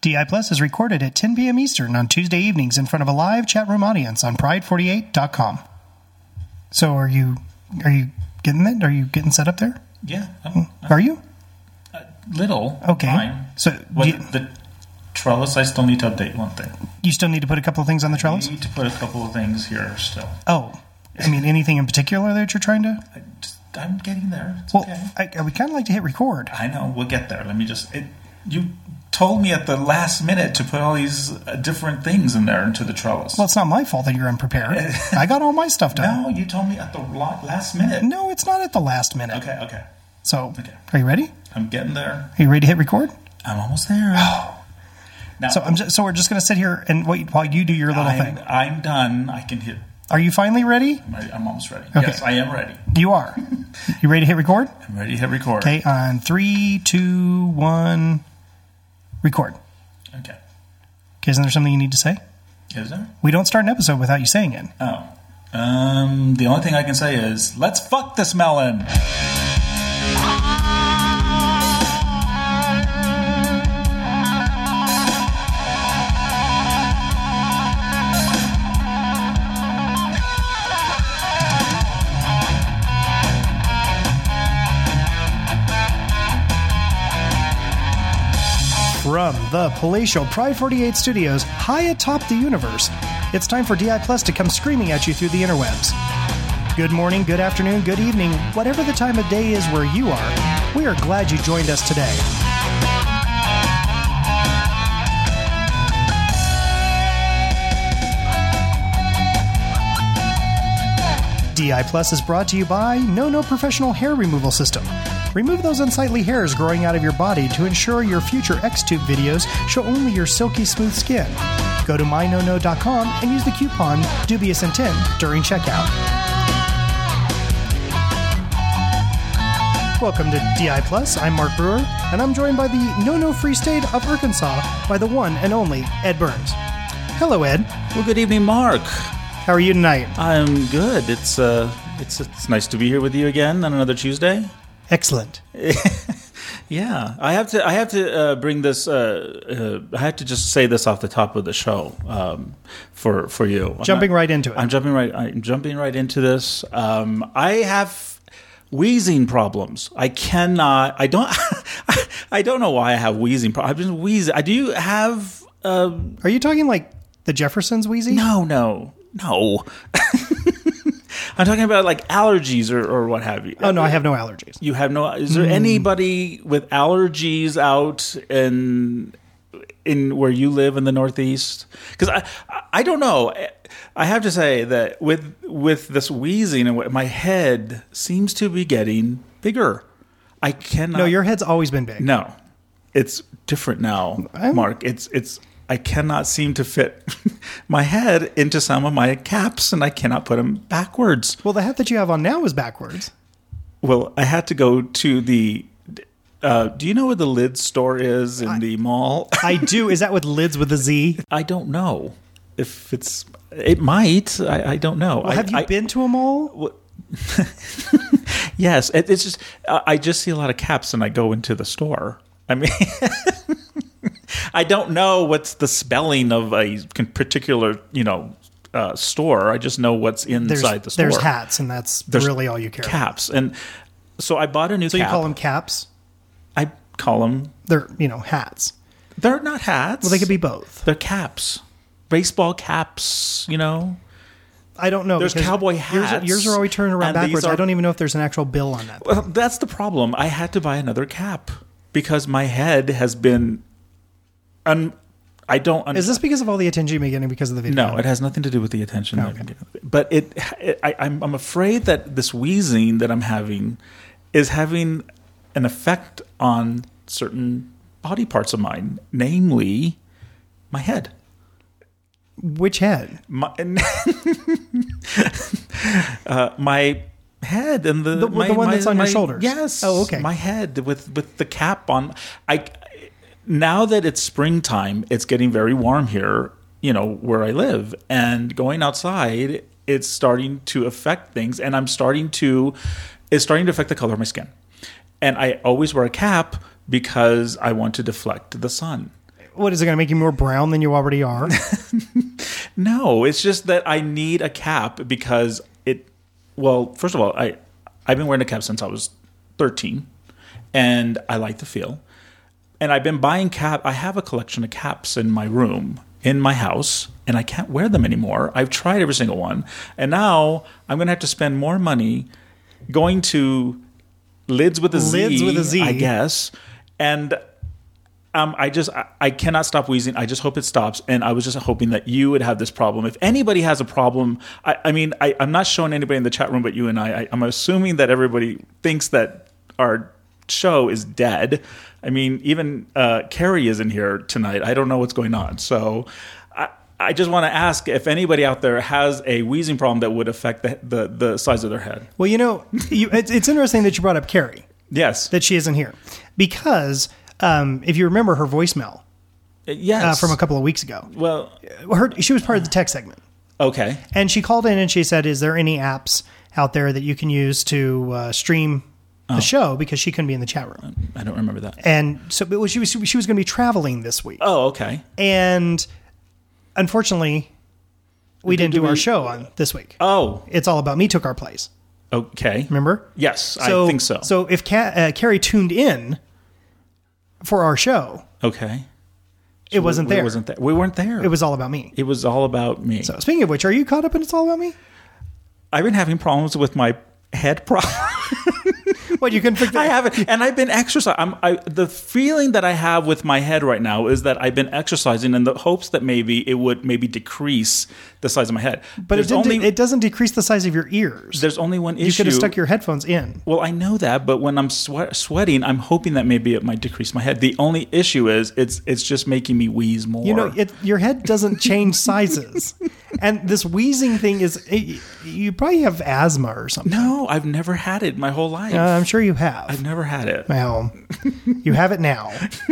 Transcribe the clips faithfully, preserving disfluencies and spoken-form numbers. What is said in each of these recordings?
D I Plus is recorded at ten p.m. Eastern on Tuesday evenings in front of a live chat room audience on pride forty-eight dot com. So are you are you getting it? Are you getting set up there? Yeah. I'm, I'm, are you? A little. Okay. Fine. So what, you, the trellis, I still need to update one thing. You still need to put a couple of things on the trellis? I need to put a couple of things here still. Oh. I mean, anything in particular that you're trying to? I just, I'm getting there. It's well, okay. I, I would kind of like to hit record. I know. We'll get there. Let me just... It, you told me at the last minute to put all these uh, different things in there into the trellis. Well, it's not my fault that you're unprepared. I got all my stuff done. No, you told me at the last minute. No, it's not at the last minute. Okay, okay. So, okay. Are you ready? I'm getting there. Are you ready to hit record? I'm almost there. Now, so, I'm just, so we're just going to sit here and wait while you do your little I'm, thing. I'm done. I can hit. Are you finally ready? I'm, ready. I'm almost ready. Okay. Yes, I am ready. You are. You ready to hit record? I'm ready to hit record. Okay, on three, two, one, record. Okay. Okay, isn't there something you need to say? Is there? We don't start an episode without you saying it. Oh. Um, the only thing I can say is, let's fuck this melon. From the palatial Pride forty-eight studios, high atop the universe, it's time for D I Plus to come screaming at you through the interwebs. Good morning, good afternoon, good evening, whatever the time of day is where you are, we are glad you joined us today. D I Plus is brought to you by No No Professional Hair Removal System. Remove those unsightly hairs growing out of your body to ensure your future X-Tube videos show only your silky smooth skin. Go to my no no dot com and use the coupon Dubious Intent during checkout. Welcome to D I Plus. I'm Mark Brewer, and I'm joined by the no-no free state of Arkansas by the one and only Ed Burns. Hello, Ed. Well, good evening, Mark. How are you tonight? I'm good. It's uh, it's it's nice to be here with you again on another Tuesday. Excellent. Yeah, I have to. I have to uh, bring this. Uh, uh, I have to just say this off the top of the show um, for for you. Jumping not, right into it. I'm jumping right. I'm jumping right into this. Um, I have wheezing problems. I cannot. I don't. I don't know why I have wheezing problems. I've been wheezing. I do have. Uh, Are you talking like the Jeffersons wheezy? No, no, no. I'm talking about like allergies or, or what have you. Oh, no, I have no allergies. You have no... Is there mm. anybody with allergies out in in where you live in the Northeast? Because I I don't know. I have to say that with with this wheezing, and my head seems to be getting bigger. I cannot... No, your head's always been big. No. It's different now, I'm... Mark. It's it's... I cannot seem to fit my head into some of my caps, and I cannot put them backwards. Well, the hat that you have on now is backwards. Well, I had to go to the... Uh, do you know where the Lids store is in I, the mall? I do. Is that with Lids with a Z? I don't know. If it's... It might. I, I don't know. Well, have I, you I, been to a mall? Well, yes. It, it's just... Uh, I just see a lot of caps, and I go into the store. I mean... I don't know what's the spelling of a particular, you know, uh, store. I just know what's inside there's, the store. There's hats, and that's there's really all you care caps. About. And so I bought a new so cap. So you call them caps? I call them... They're, you know, hats. They're not hats. Well, they could be both. They're caps. Baseball caps, you know. I don't know. There's cowboy hats. Yours, yours are always turned around backwards. Are, I don't even know if there's an actual bill on that. Well, that's the problem. I had to buy another cap because my head has been... Un- I don't. Un- Is this because of all the attention you've been getting because of the video? No, it has nothing to do with the attention. Okay. But it, it I, I'm, I'm afraid that this wheezing that I'm having is having an effect on certain body parts of mine, namely my head. Which head? My, uh, my head and the the, my, the one my, that's on my, your shoulders. Yes. Oh, okay. My head with with the cap on. I. Now that it's springtime, it's getting very warm here, you know, where I live. And going outside, it's starting to affect things. And I'm starting to, it's starting to affect the color of my skin. And I always wear a cap because I want to deflect the sun. What, is it going to make you more brown than you already are? No, it's just that I need a cap because it, well, first of all, I, I've been wearing a cap since I was thirteen, and I like the feel. And I've been buying cap. I have a collection of caps in my room, in my house, and I can't wear them anymore. I've tried every single one. And now I'm going to have to spend more money going to Lids with a Z, Lids with a Z. I guess. And um, I just, I, I cannot stop wheezing. I just hope it stops. And I was just hoping that you would have this problem. If anybody has a problem, I, I mean, I, I'm not showing anybody in the chat room but you and I. I. I'm assuming that everybody thinks that our show is dead. I mean, even uh, Carrie isn't here tonight. I don't know what's going on. So I, I just want to ask if anybody out there has a wheezing problem that would affect the the, the size of their head. Well, you know, you, it's, it's interesting that you brought up Carrie. Yes. That she isn't here. Because um, if you remember her voicemail yes. uh, from a couple of weeks ago, well, her, she was part of the tech segment. Okay. And she called in and she said, is there any apps out there that you can use to uh, stream the oh. show, because she couldn't be in the chat room. I don't remember that. And so but she was she was going to be traveling this week. Oh, okay. And unfortunately, we didn't do, do we... our show on this week. Oh. It's All About Me took our place. Okay. Remember? Yes, so, I think so. So if Ca- uh, Carrie tuned in for our show, okay, it so wasn't we, there. We wasn't there. We weren't there. It was All About Me. It was all about me. So speaking of which, are you caught up in It's All About Me? I've been having problems with my head problem. What, you couldn't fix that? I haven't, and I've been exercising. I'm, I, the feeling that I have with my head right now is that I've been exercising in the hopes that maybe it would maybe decrease the size of my head. But it, only, it doesn't decrease the size of your ears. There's only one issue. You could have stuck your headphones in. Well, I know that, but when I'm sweat, sweating, I'm hoping that maybe it might decrease my head. The only issue is it's it's just making me wheeze more. You know, it, your head doesn't change sizes. And this wheezing thing is, it, you probably have asthma or something. No, I've never had it my whole life. Uh, I'm sure you have. I've never had it. Well, you have it now.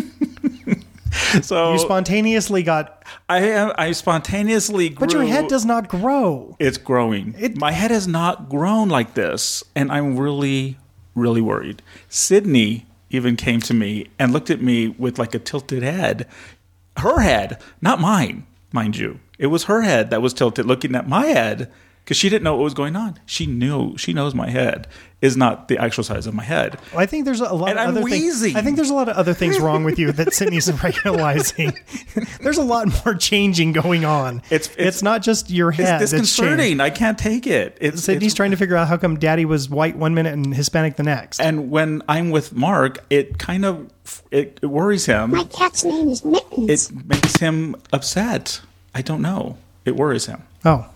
So you spontaneously got. I am. I spontaneously grew. But your head does not grow. It's growing. It, my head has not grown like this, and I'm really, really worried. Sydney even came to me and looked at me with like a tilted head. Her head, not mine, mind you. It was her head that was tilted, looking at my head. Because she didn't know what was going on. She knew. She knows my head is not the actual size of my head. Well, I think there's a lot and of I'm other wheezing. things. I think there's a lot of other things wrong with you that Sydney's realizing. There's a lot more changing going on. It's it's, it's not just your head. It's disconcerting. I can't take it. It's, Sydney's it's, trying to figure out how come Daddy was white one minute and Hispanic the next. And when I'm with Mark, it kind of it, it worries him. My cat's name is Mittens. It makes him upset. I don't know. It worries him. Oh.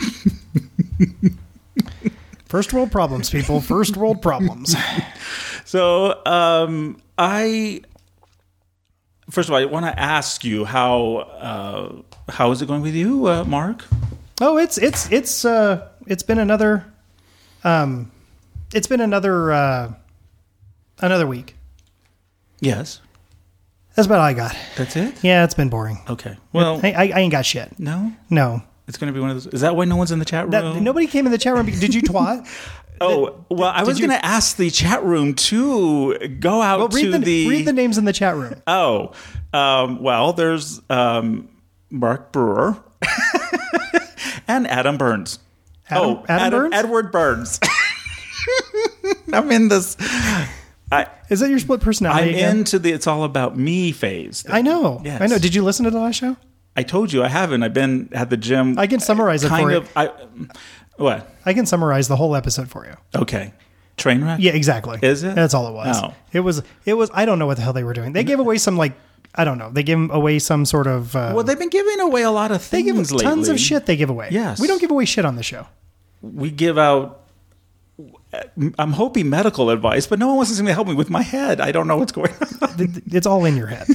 First world problems, people. First world problems. So, um, I first of all, I want to ask you how uh, how is it going with you, uh, Mark? Oh, it's it's it's uh, it's been another um, it's been another uh, another week. Yes, that's about all I got. That's it. Yeah, it's been boring. Okay. Well, I, I, I ain't got shit. No, no. It's going to be one of those. Is that why no one's in the chat room? That, nobody came in the chat room. Did you twat? Oh, well, I was going to ask the chat room to go out well, read to the, the... Read the names in the chat room. Oh, um, well, there's um, Mark Brewer and Adam Burns. Adam, oh, Adam, Adam Burns? Edward Burns. I'm in this... I, Is that your split personality I'm again? into the It's All About Me phase. I know. Yes. I know. Did you listen to the last show? I told you I haven't. I've been at the gym. I can summarize it kind for you. of, I, what? I can summarize the whole episode for you. Okay. Train wreck? Yeah, exactly. Is it? That's all it was. Oh. It was, it was, I don't know what the hell they were doing. They gave away some, like, I don't know. They gave away some sort of... Uh, well, they've been giving away a lot of they things give lately. tons of shit they give away. Yes. We don't give away shit on the show. We give out... I'm hoping medical advice, but no one wants to help me with my head. I don't know what's going on. It's all in your head.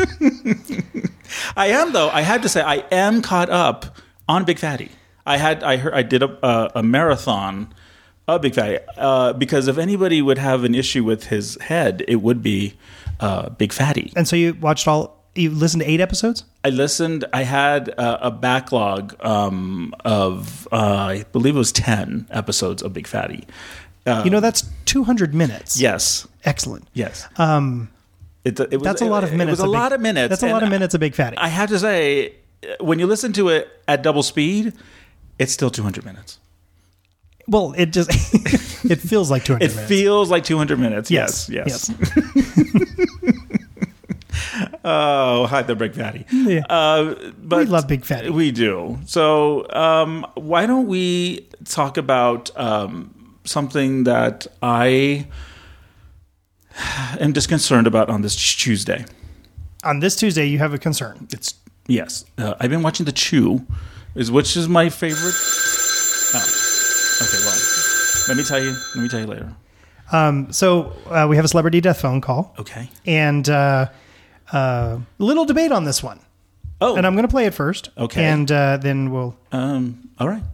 I am, though. I have to say, I am caught up on Big Fatty. I had, I heard, I did a, a, a marathon of Big Fatty uh, because if anybody would have an issue with his head, it would be uh, Big Fatty. And so you watched all, you listened to eight episodes? I listened. I had a, a backlog um, of, uh, I believe it was ten episodes of Big Fatty. Uh, you know, that's two hundred minutes. Yes. Excellent. Yes. Um, It, it was, That's a lot of minutes. It was a big, lot of minutes. That's a lot of minutes, a big fatty. I have to say, when you listen to it at double speed, it's still two hundred minutes. Well, it just it feels like two hundred it minutes. It feels like two hundred minutes. Yes, yes. yes. yes. Oh, hi there, Big Fatty. Yeah. Uh, but we love Big Fatty. We do. So um, why don't we talk about um, something that I am disconcerted about on this Tuesday. On this Tuesday, you have a concern. It's yes. Uh, I've been watching The Chew, is which is my favorite. Oh. Okay, well, let me tell you. Let me tell you later. Um, so uh, we have a celebrity death phone call. Okay. And uh, uh, little debate on this one. Oh. And I'm going to play it first. Okay. And uh, then we'll. Um. All right.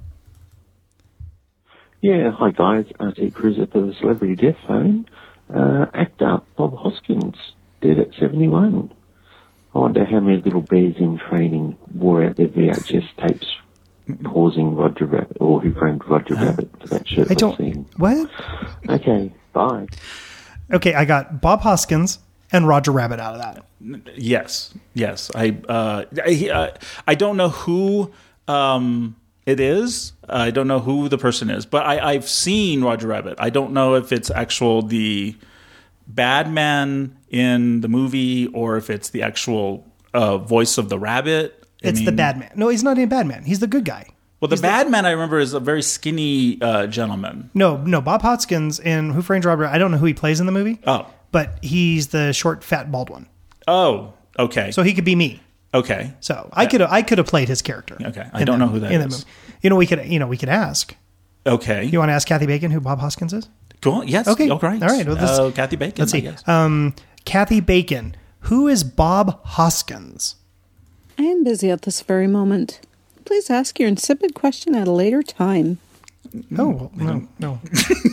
Yeah. Hi guys. R T Cruiser for the celebrity death phone. Uh, actor Bob Hoskins dead at seventy-one. I wonder how many little bears in training wore out their V H S tapes. Pausing Roger Rabbit, or Who Framed Roger uh, Rabbit for that shirtless I don't, scene. What? Okay, bye. Okay, I got Bob Hoskins and Roger Rabbit out of that. Yes, yes. I uh, I, uh, I don't know who um, it is. I don't know who the person is, but I, I've seen Roger Rabbit. I don't know if it's actual the bad man in the movie or if it's the actual uh, voice of the rabbit. I It's mean, the bad man. No, he's not a bad man. He's the good guy. Well, the he's bad the, man I remember is a very skinny uh, gentleman. No, no. Bob Hoskins in Who Framed Roger Rabbit. I don't know who he plays in the movie. Oh. But he's the short, fat, bald one. Oh, okay. So he could be me. Okay. So I could I could have played his character. Okay. I don't know who that is. You know, we could you know we could ask. Okay. You want to ask Kathy Bacon who Bob Hoskins is? Cool. Yes. Okay. All right. All right. Well, this, uh, Kathy Bacon. Let's see. Um, Kathy Bacon. Who is Bob Hoskins? I am busy at this very moment. Please ask your insipid question at a later time. Oh, no, no.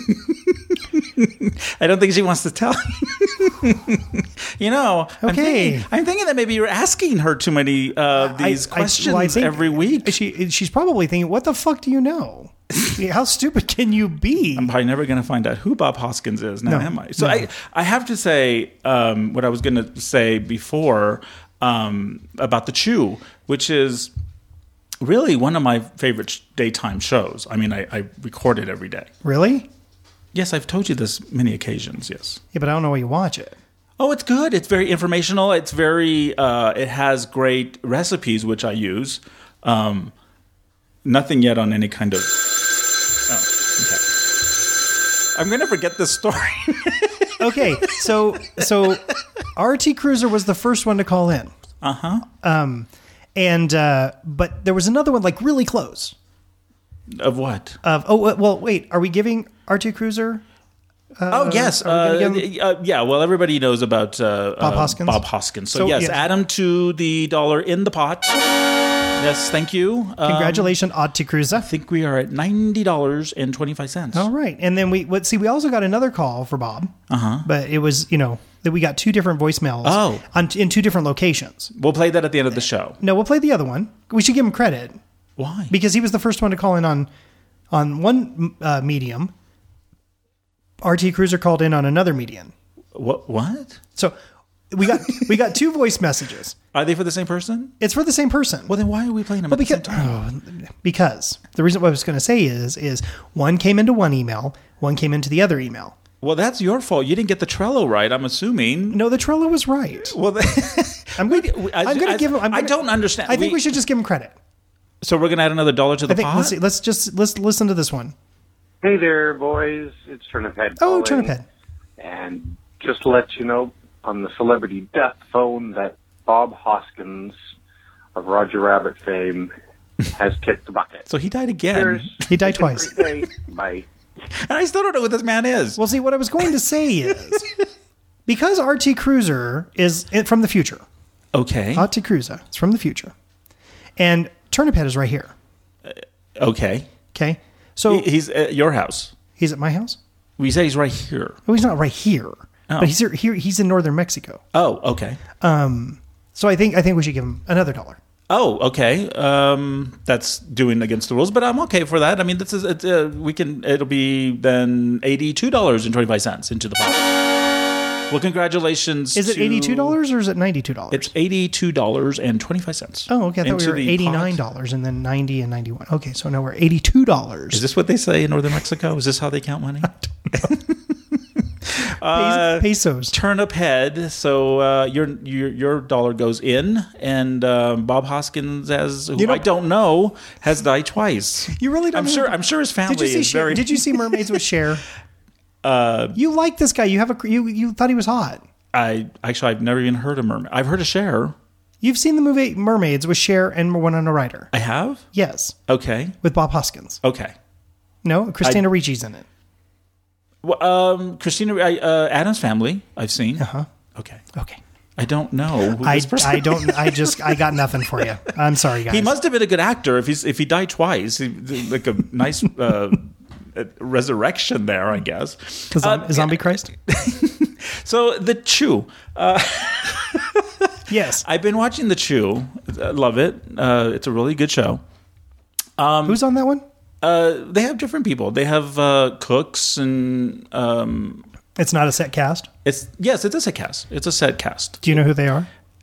I don't think she wants to tell. You know, okay. I'm thinking, I'm thinking that maybe you're asking her too many uh, these I, questions I, well, I think every week. She, she's probably thinking, what the fuck do you know? How stupid can you be? I'm probably never going to find out who Bob Hoskins is now, no, am I? So no. I, I have to say um, what I was going to say before um, about The Chew, which is really one of my favorite daytime shows. I mean, I, I record it every day. Really? Yes, I've told you this many occasions, yes. Yeah, but I don't know why you watch it. Oh, it's good. It's very informational. It's very, uh, it has great recipes, which I use. Um, nothing yet on any kind of, oh, okay. I'm going to forget this story. Okay, so, so R T Cruiser was the first one to call in. Uh-huh. Um, and, uh, but there was another one like really close. Of what? Of, oh, well, wait, are we giving R T Cruiser? Uh, oh yes, uh, uh, yeah. Well, everybody knows about uh, Bob uh, Hoskins. Bob Hoskins. So, so yes, yes, add him to the dollar in the pot. Yes, thank you. Congratulations, um, R T Cruiser. I think we are at ninety dollars and twenty five cents. All right, and then we let's see. We also got another call for Bob. Uh huh. But it was you know that we got two different voicemails. Oh. on, in two different locations. We'll play that at the end of the show. No, we'll play the other one. We should give him credit. Why? Because he was the first one to call in on on one uh, medium. R T Cruiser called in on another medium. What? What? So we got we got two voice messages. Are they for the same person? It's for the same person. Well, then why are we playing them well, at because, the same time? Oh, because the reason what I was going to say is is one came into one email, one came into the other email. Well, that's your fault. You didn't get the Trello right, I'm assuming. No, the Trello was right. Well, the, I'm going to give him. I'm I gonna, don't understand. I think we, we should just give him credit. So we're going to add another dollar to the I think, pot? Let's see. Let's just let's listen to this one. Hey there, boys. It's Turniphead. Oh, calling. Turniphead. And just to let you know on the celebrity death phone that Bob Hoskins of Roger Rabbit fame has kicked the bucket. So he died again. Cheers. He died twice. Bye. And I still don't know who this man is. Well, see, what I was going to say is because R T Cruiser is from the future. Okay. R T Cruiser is from the future. And Turniphead is right here. Uh, okay. Okay. So he, he's at your house. He's at my house? We say he's right here. Well, he's not right here. Oh. But he's here, here he's in northern Mexico. Oh, okay. Um so I think I think we should give him another dollar. Oh, okay. Um, that's doing against the rules, but I'm okay for that. I mean, this is it, uh, we can. It'll be then eighty-two dollars and twenty-five cents into the pot. Well, congratulations. Is it to- eighty-two dollars or is it ninety-two dollars? It's eighty-two dollars and twenty-five cents. Oh, okay. I thought Into we were the eighty-nine pot. dollars and then ninety and ninety-one. Okay, so now we're eighty-two dollars. Is this what they say in northern Mexico? Is this how they count money? uh, Pesos. Turnip head. So uh, your your your dollar goes in, and um, Bob Hoskins, as who You know- I don't know, has died twice. You really don't I'm know- sure. I'm sure his family Did you see is Cher? very. Did you see Mermaids with Cher? Uh, you like this guy. You have a you you thought he was hot. I actually I've never even heard of Mermaid. I've heard of Cher. You've seen the movie Mermaids with Cher and Winona Ryder. I have. Yes, Okay. with Bob Hoskins. Okay. No, Christina Ricci's in it. Well, um, Christina I, uh, Adam's Family. I've seen. Uh huh. Okay. Okay. I don't know. Who I, this person I don't. I just. I got nothing for you. I'm sorry, guys. He must have been a good actor if he's if he died twice. He, like a nice uh, resurrection there, I guess. The zom- Uh, Zombie Christ. So the Chew. Uh, Yes. I've been watching the Chew. I love it. Uh, it's a really good show. Who's on that one? Uh, they have different people. They have uh, cooks and um, It's not a set cast. it's yes, it's a set cast. It's a set cast. Do you know who they are?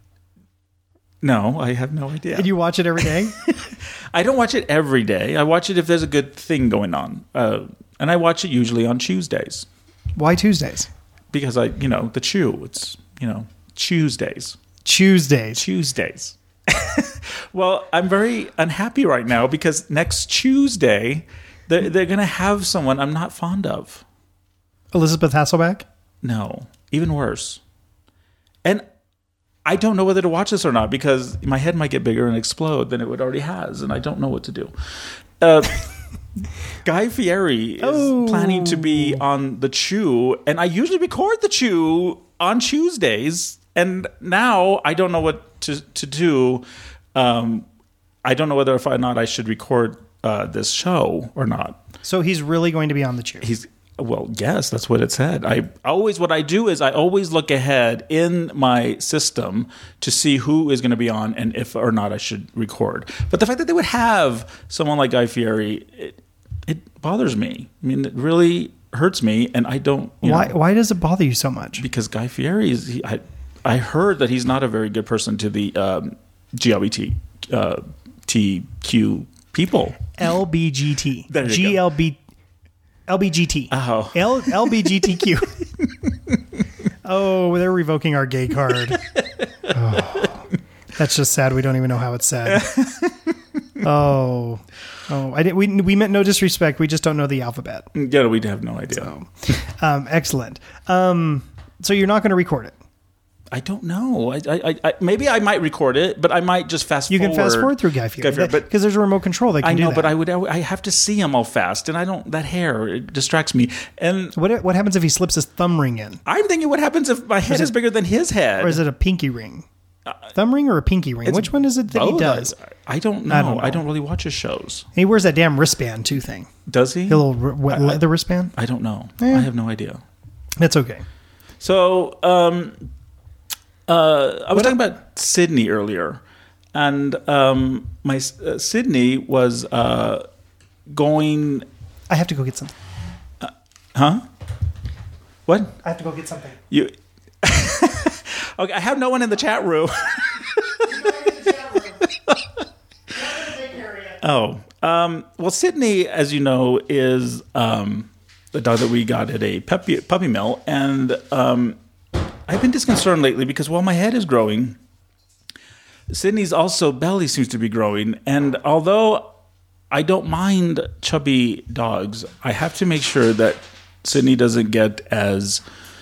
No, I have no idea. Did you watch it every day? I don't watch it every day. I watch it if there's a good thing going on, uh, and I watch it usually on Tuesdays Why Tuesdays? because I, you know, the Chew. It's you know Tuesdays. Tuesdays. Tuesdays. Well, I'm very unhappy right now because next Tuesday they're, they're going to have someone I'm not fond of. Elizabeth Hasselbeck. No, even worse. And I don't know whether to watch this or not because my head might get bigger and explode than it would already has, and I don't know what to do. Uh, Guy Fieri is Oh. planning to be on the Chew, and I usually record the Chew on Tuesdays, and now I don't know what to to do. Um, I don't know whether if or not I should record uh, this show or not. So he's really going to be on the Chew. He's well, yes, that's what it said. I always what I do is I always look ahead in my system to see who is going to be on and if or not I should record. But the fact that they would have someone like Guy Fieri, it, it bothers me. I mean, it really hurts me, and I don't. You Why? know, Why does it bother you so much? because Guy Fieri is. He, I, I heard that he's not a very good person to the um, G L B T uh, T Q people. L B G T. There you go. G L B. L B G T. Oh. L L B G T Q. Oh, they're revoking our gay card. Oh, that's just sad. We don't even know how it's said. Oh, oh, I didn't. We we meant no disrespect. We just don't know the alphabet. Yeah, we have no idea. So, um, excellent. Um, so you're not going to record it. I don't know. I, I, I, maybe I might record it, but I might just fast You forward. can fast forward through Guy Fieri, Fieri, but because there's a remote control that can I do know, that. but I would. I have to see him all fast, and I don't. That hair it distracts me. And What what happens if he slips his thumb ring in, I'm thinking, what happens if my head is bigger than his head? or is it a pinky ring? Thumb ring or a pinky ring? It's Which one is it that he both. does? I don't know. I I don't don't, know. really watch his shows. And he wears that damn wristband too thing. Does he? The little r- what, leather wristband. I don't know. Yeah. I have no idea. That's okay. So, um, uh, I was talking about Sydney earlier, and um, my uh, Sydney was uh, going. I have to go get something. Huh? What? I have to go get something. You? Okay, I have no one in the chat room. Oh, um, well, Sydney, as you know, is um, the dog that we got at a puppy, puppy mill, and um, I've been disconcerted lately because while my head is growing, Sydney's also belly seems to be growing, and although I don't mind chubby dogs, I have to make sure that Sydney doesn't get as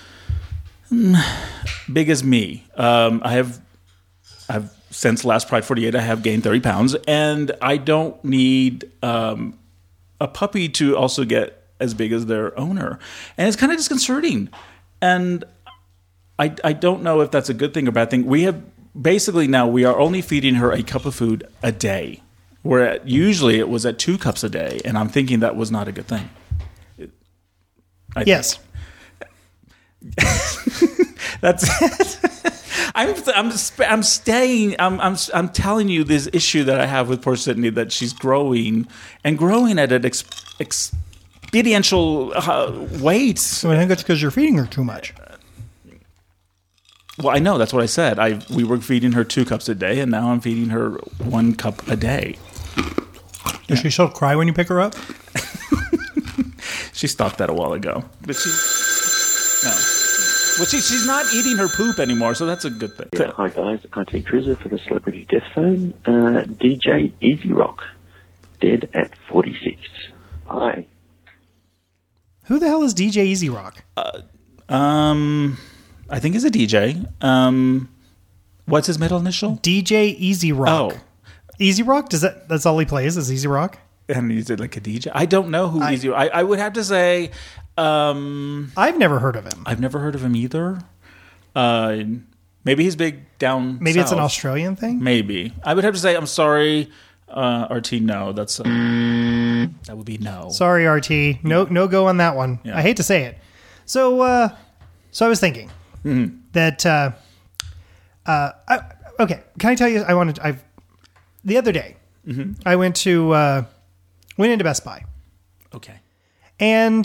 big as me. Um, I have, I've since last Pride forty-eight, I have gained thirty pounds, and I don't need um, a puppy to also get as big as their owner, and it's kind of disconcerting. And I, I don't know if that's a good thing or bad thing. We have basically now we are only feeding her a cup of food a day, where usually it was at two cups a day, and I'm thinking that was not a good thing. I, Yes. That's I'm I'm I'm staying I'm I'm I'm telling you this issue that I have with poor Sydney, that she's growing and growing at an ex, expediential uh, rate. So I think it's because you're feeding her too much. Well, I know. That's what I said. I we were feeding her two cups a day, and now I'm feeding her one cup a day. Does yeah. she still cry when you pick her up? She stopped that a while ago, but she no. Well, she, she's not eating her poop anymore, so that's a good thing. Yeah, hi guys, I T Cruiser for the Celebrity Death Phone. Uh, D J Easy Rock, dead at forty-six. Hi. Who the hell is D J Easy Rock? Uh, um, I think he's a D J. Um, what's his middle initial? D J Easy Rock. Oh, Easy Rock? Does that? That's all he plays is Easy Rock? And is it like a D J? I don't know who I, Easy. I, I would have to say. Um, I've never heard of him. I've never heard of him either. Uh, maybe he's big down. Maybe south. It's an Australian thing. Maybe I would have to say. I'm sorry, uh, R T. No, that's uh, that would be no. Sorry, R T. No, no go on that one. Yeah. I hate to say it. So, uh, so I was thinking mm-hmm. that. Uh, uh, I, okay, can I tell you? I wanted. I've the other day. Mm-hmm. I went to uh, went into Best Buy. Okay. And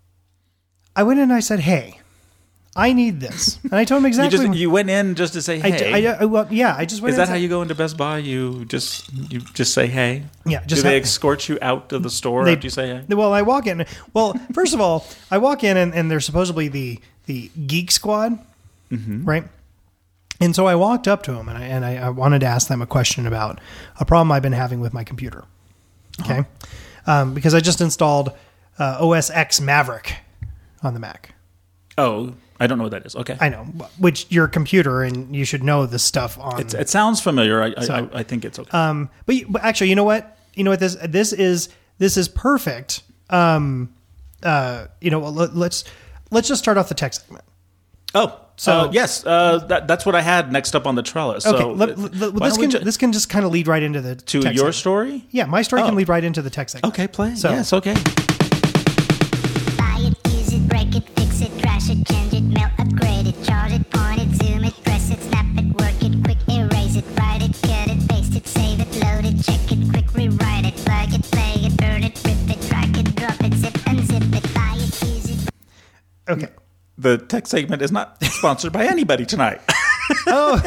I went in and I said, "Hey, I need this." And I told him exactly. you, just, you went in just to say, "Hey." I, I, I, well, yeah, I just went. Is in that how you go into Best Buy? You just you just say, "Hey." Yeah. Just Do they have, escort you out of the store they, after you say, "Hey"? Well, I walk in. Well, first of all, I walk in and, and there's supposedly the the Geek Squad, mm-hmm. right? And so I walked up to them and I and I, I wanted to ask them a question about a problem I've been having with my computer. Okay, uh-huh. um, because I just installed uh, O S X Maverick on the Mac. Oh, I don't know what that is. Okay, I know, which your computer and you should know this stuff on. It's, it sounds familiar. I, so, I I think it's okay. Um, but but actually, you know what? You know what this this is this is perfect. Um, uh, you know, let, let's let's just start off the tech segment. Oh. So uh, yes, uh, that, that's what I had next up on the trellis. Okay, so, let, let, this can ju- this can just kind of lead right into the to tech your segment. story. Yeah, my story oh. can lead right into the tech segment. Okay, play. So, yes, okay. Buy it, use it, break it, fix it, trash it, change it, mail, upgrade it, charge it, point it, zoom it, press it, snap it, work it, quick erase it, write it, cut it, paste it, save it, load it, check it, quick rewrite it, plug it, play it, burn it, rip it, drag it, drop it, zip and zip it, buy it, use it. Okay. The tech segment is not sponsored by anybody tonight. Oh,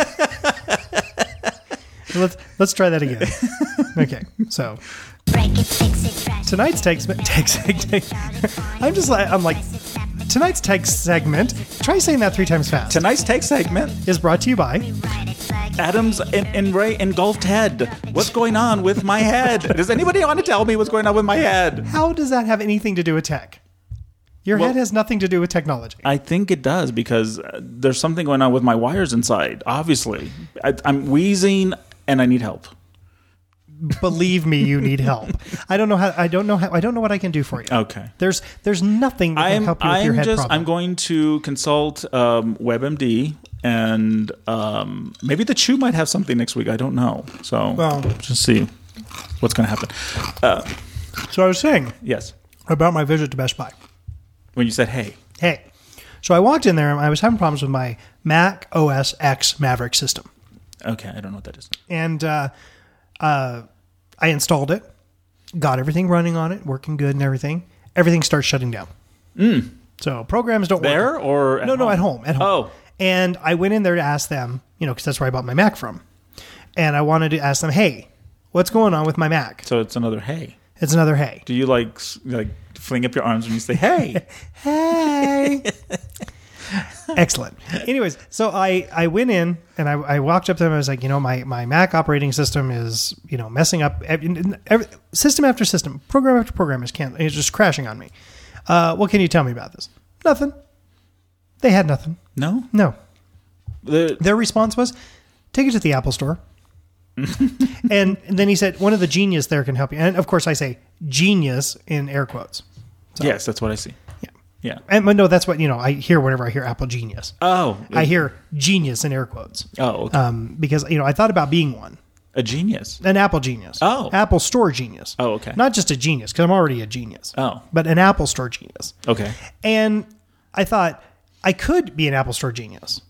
let's let's try that again. Okay, so Break it, fix it, trash tonight's tech tech segment. I'm just like I'm like tonight's tech segment. Try saying that three times fast. Tonight's tech segment Is brought to you by Adams and, and Ray engulfed head. What's going on with my head? Does anybody want to tell me what's going on with my head? How does that have anything to do with tech? Your Well, head has nothing to do with technology. I think it does because uh, there's something going on with my wires inside. Obviously, I, I'm wheezing and I need help. Believe me, you need help. I don't know how. I don't know how. I don't know what I can do for you. Okay. There's there's nothing that can I'm help you with I'm your head just problem. I'm going to consult um, WebMD and um, maybe the Chew might have something next week. I don't know. So Well- just see what's going to happen. Uh, So I was saying yes. about my visit to Best Buy. When you said hey. Hey, so I walked in there and I was having problems with my Mac O S X Maverick system, Okay, I don't know what that is. and uh, uh, I installed it, got everything running on it, working good and everything. Everything starts shutting down. Mm. So programs don't There work. or at no, no, home? at home, at home. Oh. And I went in there to ask them, you know, because that's where I bought my Mac from, and I wanted to ask them, hey, what's going on with my Mac? So it's another hey. It's another hey. Do you like s- like fling up your arms when you say hey? Hey. Excellent. Anyways, so I, I went in and I, I walked up to them. I was like, you know, my, my Mac operating system is, you know, messing up every, every, system after system, program after program is can't, it's just crashing on me. Uh, what can you tell me about this? Nothing. They had nothing. No. No. The, Their response was, take it to the Apple Store. and, and then he said, one of the genius there can help you. And of course I say genius in air quotes. So, yes, that's what I see. yeah. Yeah. And but no, that's what, you know, I hear whenever I hear Apple Genius. Oh. I hear genius in air quotes. Oh, okay. Um, because, you know, I thought about being one. A genius. An Apple genius. Oh. Apple Store genius. Oh, okay. Not just a genius, because I'm already a genius. Oh. But an Apple Store genius. Okay. And I thought I could be an Apple Store genius.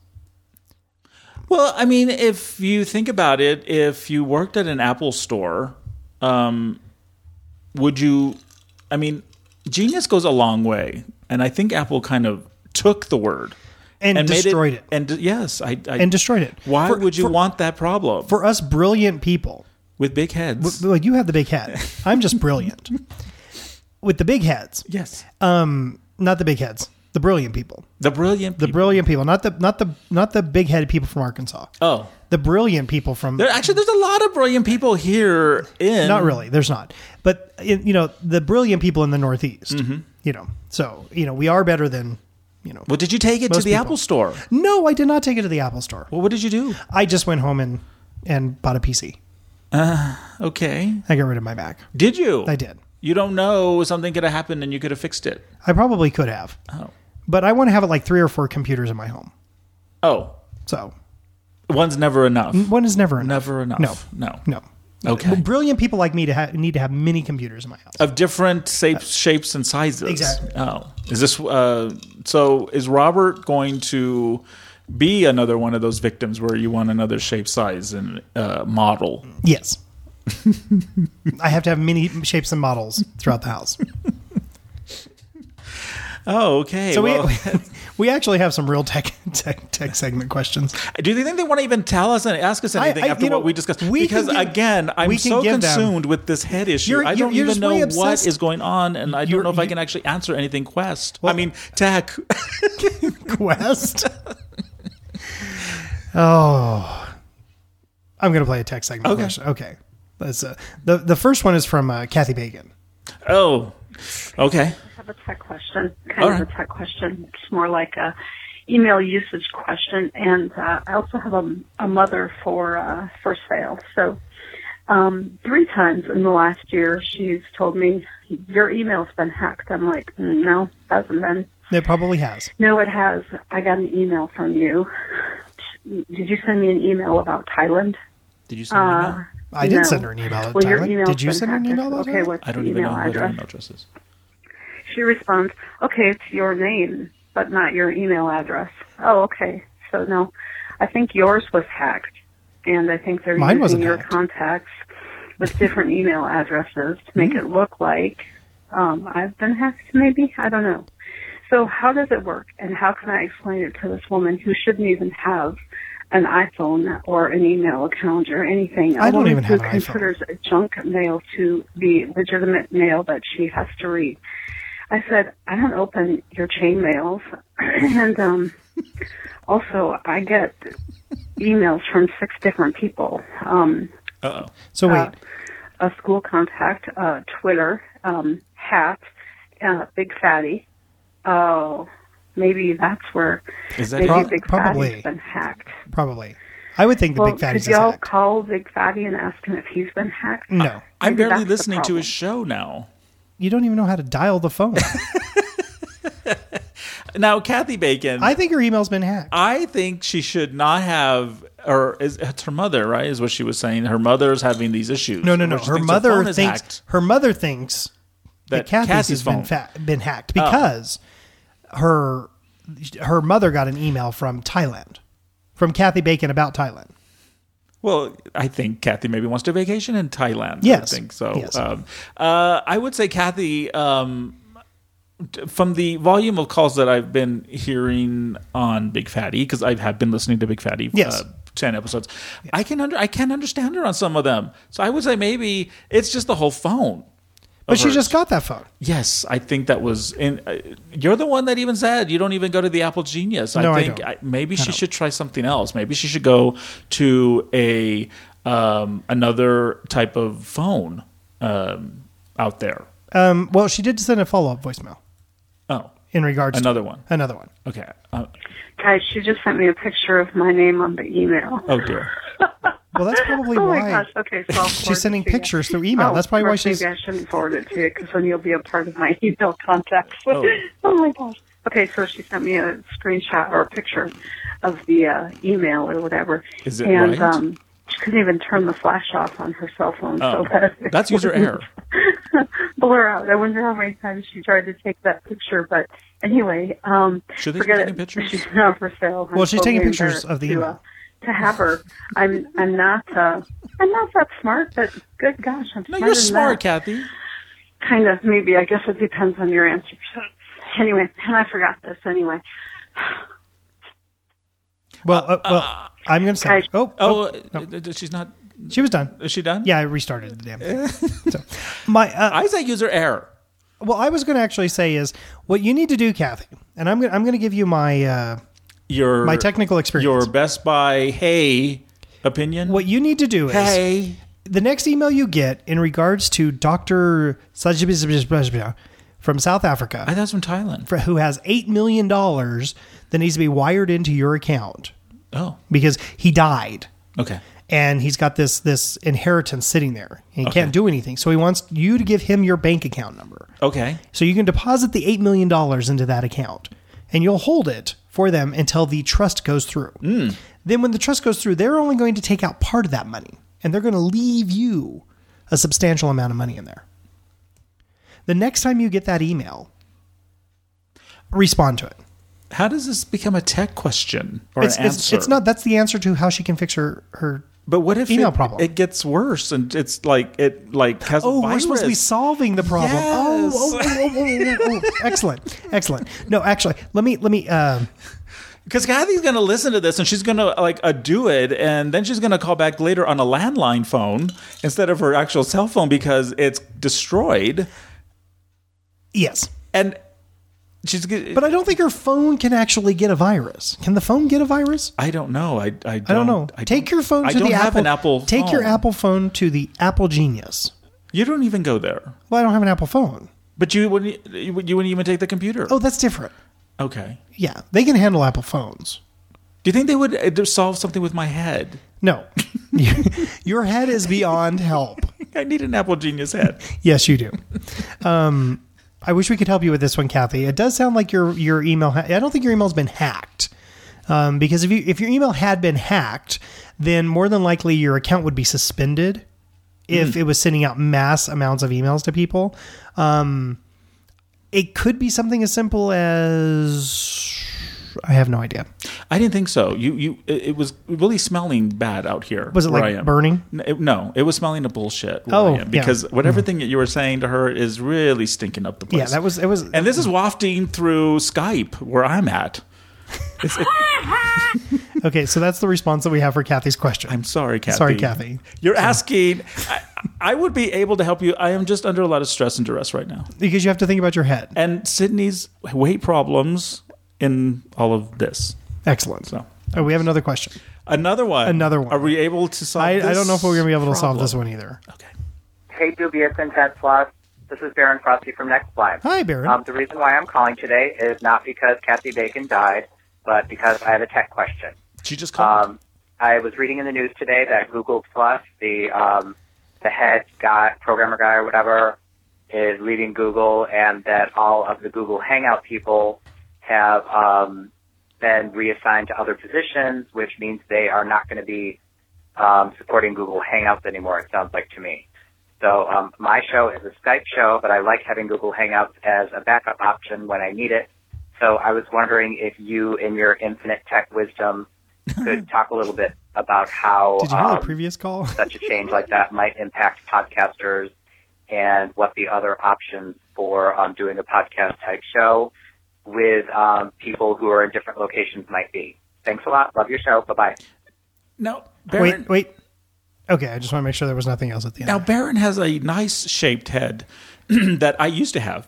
Well, I mean, if you think about it, if you worked at an Apple store, um, would you? I mean, genius goes a long way, and I think Apple kind of took the word And made destroyed it. And yes, I, I and destroyed it. Why For- would you for- want that problem For us brilliant people, with big heads? well, you have the big head. I'm just brilliant. With the big heads, yes, um, not the big heads, the brilliant people, the brilliant, the people. brilliant people, not the not the not the big headed people from Arkansas. Oh, The brilliant people from there actually there's a lot of brilliant people here in. not really. There's not, but in, you know the brilliant people in the Northeast. Mm-hmm. You know, so you know we are better than you know. Well, did you take it to Most the people. Apple Store? No, I did not take it to the Apple Store. Well, what did you do? I just went home and and bought a P C. Okay, I got rid of my Mac. did you? I did. You don't know something could have happened and you could have fixed it. I probably could have, Oh, but I want to have it like three or four computers in my home. oh, So one's never enough. one is never enough. Never enough. No, no, no. Okay. Well, brilliant people like me to ha- need to have many computers in my house. Of different shapes, shapes and sizes. Exactly. Oh, is this uh, so? Is Robert going to be another one of those victims where you want another shape, size, and uh, model? Yes. I have to have many shapes and models throughout the house. Oh, okay. So well, we we actually have some real tech tech, tech segment questions. do you think they want to even tell us and ask us anything I- after you know, what we discussed? we Because can give- again, I'm we can so give them- consumed with this head issue. You're- I don't you're- you're even just know way what obsessed. is going on, and I don't You're- know if I you- can actually answer anything. Quest. Well- I mean, tech. Quest. Oh, I'm going to play a tech segment Okay. question. Okay. That's, uh, the the first one is from uh, Kathy Bacon. Oh, okay. I have a tech question, kind All of right. a tech question. It's more like a email usage question, and uh, I also have a, a mother for uh, for sale. So um, three times in the last year, she's told me your email's been hacked. I'm like, "Mm, no, it hasn't been. It probably has. No, it has. I got an email from you. Did you send me an email about Thailand? Did you send me Uh, that? I did No. send her an email. At Well, your Thailand. email's Did you been send her an hacked. email about Okay, that? what's I don't the even know email what her address? email address is. She responds, okay, it's your name, but not your email address. Oh, okay. So, no, I think yours was hacked, and I think they're Mine using wasn't your hacked. contacts with different email addresses to make it look like um, I've been hacked, maybe? I don't know. So how does it work, and how can I explain it to this woman who shouldn't even have an iPhone or an email account or anything? I A don't woman even who have an iPhone. considers junk mail to be legitimate mail that she has to read. I said, I don't open your chain mails. And um, also, I get emails from six different people. Um, Uh-oh. So wait, uh, a school contact, uh, Twitter, um, Hat, uh, Big Fatty. Oh, maybe that's where Is that maybe Pro- Big probably. Fatty's been hacked. probably. I would think the Well, Big Fatty's could is y'all hacked. call Big Fatty and ask him if he's been hacked? No, I'm Maybe barely that's the listening to problem. his show now. you don't even know how to dial the phone. Now, Kathy Bacon, I think her email's been hacked. I think she should not have, or is, it's her mother, right? Is what she was saying. Her mother's having these issues. No, no, no. Where she Her thinks mother phone is thinks hacked. her mother thinks that, That Kathy's, Kathy's has been, phone. fa- been hacked because her her mother got an email from Thailand, from Kathy Bacon about Thailand. Well, I think Kathy maybe wants to vacation in Thailand. Yes. I think so. Yes. Um, uh, I would say Kathy, um, t- from the volume of calls that I've been hearing on Big Fatty, because I have been listening to Big Fatty, Yes. uh, ten episodes, I can under I can understand her on some of them. So I would say maybe it's just the whole phone. But of she hers. just got that phone. Yes, I think that was. In, uh, you're the one that even said you don't even go to the Apple Genius. No, I I think don't. I maybe I she don't. should try something else. Maybe she should go to a um, another type of phone um, out there. Um, well, she did send a follow up voicemail Oh, in regards another to one. another one. Okay. Uh, Guys, she just sent me a picture of my name on the email. oh dear. Well, that's probably Oh why my gosh! Okay, so I'll she's forward sending it to you. pictures through email. Oh, That's probably why or she's. Maybe I shouldn't forward it to you because then you'll be a part of my email contacts. Oh. Oh my gosh! Okay, so she sent me a screenshot or a picture of the uh, email or whatever. Is it and, right? um, she couldn't even turn the flash off on her cell phone. Oh, so that it that's user wouldn't error. Blur out. I wonder how many times she tried to take that picture, but anyway, um, Should they be forget taking it. pictures? She's not for sale. I'm Well, she's taking totally pictures of the embarrassed to, email. uh, to have her. I'm I'm not uh, I'm not that smart, but good gosh, I'm No, smarter you're than smart, that. Kathy. Kind of, maybe. I guess it depends on your answer. So, anyway, and I forgot this anyway. Well, uh, well, I'm going to say. Guys- Oh, Oh, oh, uh, no. she's not. She was done. Is she done? Yeah, I restarted the damn thing. so, my, uh, I say user error. well, I was going to actually say is what you need to do, Kathy, and I'm going. I'm going to give you my uh, Your my technical experience. Your Best Buy hey opinion. What you need to do is Hey. the next email you get in regards to Doctor from South Africa, I thought it was from Thailand. for, who has eight million dollars that needs to be wired into your account Oh, because he died. okay. And he's got this this inheritance sitting there. And he Okay. can't do anything. So he wants you to give him your bank account number. Okay. So you can deposit the eight million dollars into that account. And you'll hold it for them until the trust goes through. Mm. Then when the trust goes through, they're only going to take out part of that money. And they're going to leave you a substantial amount of money in there. The next time you get that email, respond to it. How does this become a tech question or It's, an it's, answer? it's not. That's the answer to how she can fix her, her But what if email it, problem. it gets worse and it's like it like has Oh, a virus? we're supposed to be solving the problem. Yes. Oh, oh, oh, oh, oh, oh, excellent, excellent. No, actually, let me let me. Uh, Because Kathy's going to listen to this and she's going to like uh, do it, and then she's going to call back later on a landline phone instead of her actual cell phone because it's destroyed. yes, And she's. But but I don't think her phone can actually get a virus. Can the phone get a virus? I don't know. I I don't, I don't know. I take don't- your phone to I don't the have Apple. an Apple. Take your phone. Apple phone to the Apple Genius. You don't even go there. Well, I don't have an Apple phone. But you wouldn't. You wouldn't even take the computer. Oh, that's different. Okay. Yeah, they can handle Apple phones. Do you think they would uh, solve something with my head? No, your head is beyond help. I need an Apple Genius head. Yes, you do. Um, I wish we could help you with this one, Kathy. It does sound like your your email. Ha- I don't think your email's been hacked, um, because if you if your email had been hacked, then more than likely your account would be suspended if it was sending out mass amounts of emails to people. Um, it could be something as simple as I have no idea. I didn't think so. You, you, it, it was really smelling bad out here. Was it where like I am. burning? N- it- no, it was smelling of bullshit. Where Oh, I am, yeah. because whatever thing that you were saying to her is really stinking up the place. Yeah, that was it was. And this is wafting through Skype where I'm at. It's, it, Okay, so that's the response that we have for Kathy's question. I'm sorry, Kathy. Sorry, Kathy. You're asking. I, I would be able to help you. I am just under a lot of stress and duress right now. Because you have to think about your head. And Sydney's weight problems in all of this. Excellent. So Oh, we have another question. another one. Another one. Are we able to solve I, this I don't know if we're going to be able to solve problem? this one either. Okay. Hey, Dubious Intense Plus. This is Baron Frosty from Nextfly. Hi, Baron. Um, the reason why I'm calling today is not because Kathy Bacon died, but because I have a tech question. She just called. Um, I was reading in the news today that Google Plus, the um, the head guy, programmer guy or whatever, is leaving Google, and that all of the Google Hangout people have um, been reassigned to other positions, which means they are not going to be um, supporting Google Hangouts anymore, it sounds like to me. So um, my show is a Skype show, but I like having Google Hangouts as a backup option when I need it. So I was wondering if you, in your infinite tech wisdom, could talk a little bit about how Did you hear um, the previous call? such a change like that might impact podcasters and what the other options for um, doing a podcast type show with um, people who are in different locations might be. Thanks a lot. Love your show. Bye-bye. No, Baron. Wait, wait. Okay, I just want to make sure there was nothing else at the end. Now, Baron has a nice shaped head that I used to have.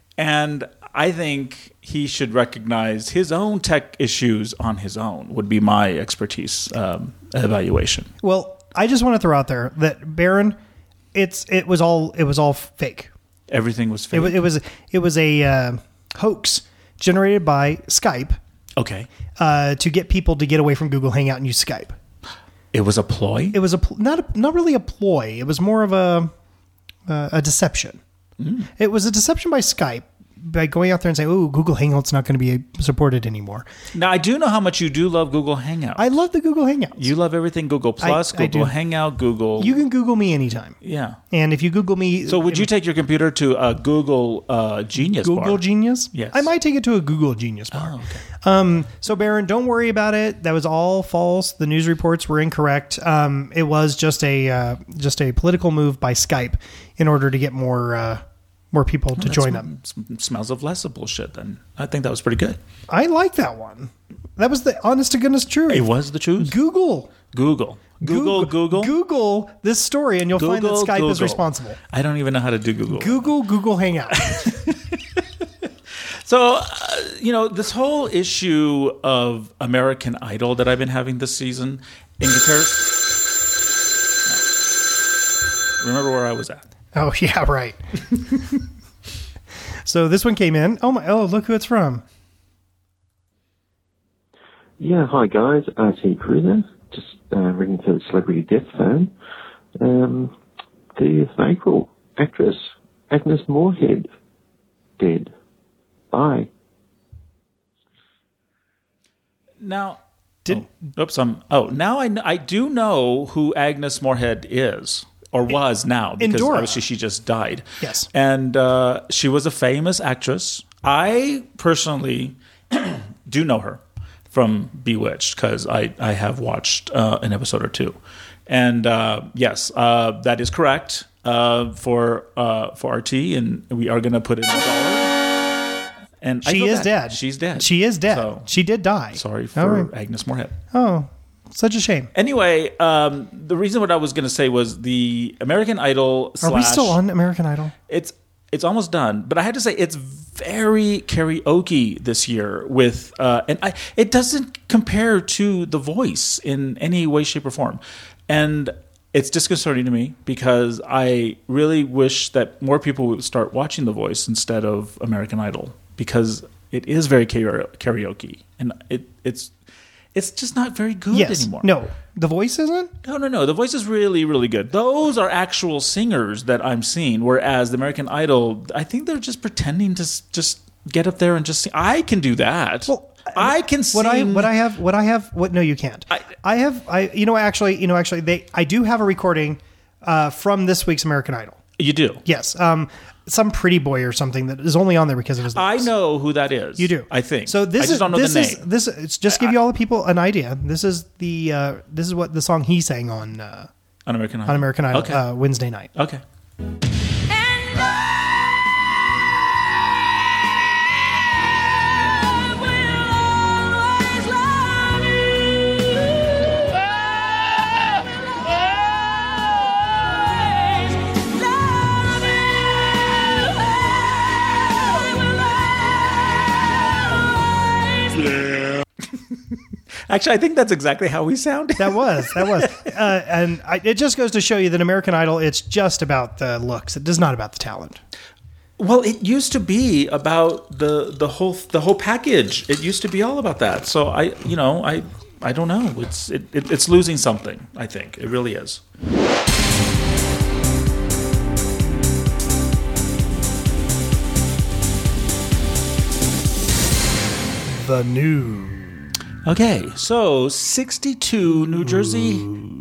And I think he should recognize his own tech issues on his own, would be my expertise um, evaluation. Well, I just want to throw out there that Baron, it's it was all it was all fake. Everything was It fake. was it was it was a uh, hoax generated by Skype okay. uh, to get people to get away from Google Hangout and use Skype. It was a ploy? It was a pl- not a, not really a ploy. It was more of a uh, a deception. Mm. It was a deception by Skype by going out there and saying, "Oh, Google Hangout's not going to be supported anymore." Now, I do know how much you do love Google Hangout. I love the Google Hangouts. You love everything Google Plus, I Google do. Hangout, Google. You can Google me anytime. Yeah. And if you Google me... So would you take your computer to a Google uh, Genius Google bar? Genius? Yes. I might take it to a Google Genius bar. Oh, okay. Um, so, Baron, don't worry about it. That was all false. The news reports were incorrect. Um, it was just a uh, just a political move by Skype in order to get more uh, more people to Well, join that's- them. sm- Smells of less of bullshit. Then I think that was pretty good. I like that one. That was the honest to goodness truth. It was the truth. Google. Google. Google. Google. Google this story, and you'll find that Google, Skype is Google. responsible. I don't even know how to do Google. Google Google Hangout. So, uh, you know, this whole issue of American Idol that I've been having this season, in comparison. Remember where I was at. Oh yeah, right. So this one came in. Oh my! Oh, look who it's from. Yeah, hi guys, R T Cruiser. Just uh, ringing for the celebrity death phone. Um, thirtieth of April, actress Agnes Moorehead, dead. Bye. Now, Did oh, oops, I'm, oh, now I, kn- I do know who Agnes Moorehead is, or was now, because Dora. obviously she just died. Yes. And uh, she was a famous actress. I personally do know her from Bewitched, because I, I have watched uh, an episode or two. And uh, yes, uh, that is correct uh, for uh, for R T, and we are going to put in a dollar. And I she feel is bad. dead? She's dead. She is dead. So, She did die. sorry All for right. Agnes Moorehead. Oh, such a shame. Anyway, um, the reason what I was going to say was the American Idol. Are slash, we still on American Idol? It's it's almost done, but I had to say it's very karaoke this year. With uh, and I it doesn't compare to The Voice in any way, shape, or form, and it's disconcerting to me because I really wish that more people would start watching The Voice instead of American Idol, because it is very kara- karaoke, and it it's it's just not very good Yes. anymore. No. The Voice isn't? No, no, no. The Voice is really, really good. Those are actual singers that I'm seeing, whereas the American Idol, I think they're just pretending to s- just get up there and just sing. I can do that. Well, I can sing. What I what I have what I have what no you can't. I- I have I you know actually you know actually they I do have a recording uh, from this week's American Idol. You do. Yes. Um some pretty boy or something that is only on there because of his I looks. know who that is. You do. I think. So this I just is don't know this the is name. this it's just give you all the people an idea. This is the uh, this is what the song he sang on uh, on American Idol. on American Idol Okay. uh, Wednesday night. okay. Actually, I think that's exactly how we sound. That was that was, uh, and I, it just goes to show you that American Idol it's just about the looks. It is not about the talent. Well, it used to be about the the whole the whole package. It used to be all about that. So I, you know, I I don't know. It's it, it it's losing something. I think it really is. The new. Okay, so sixty-two New Jersey.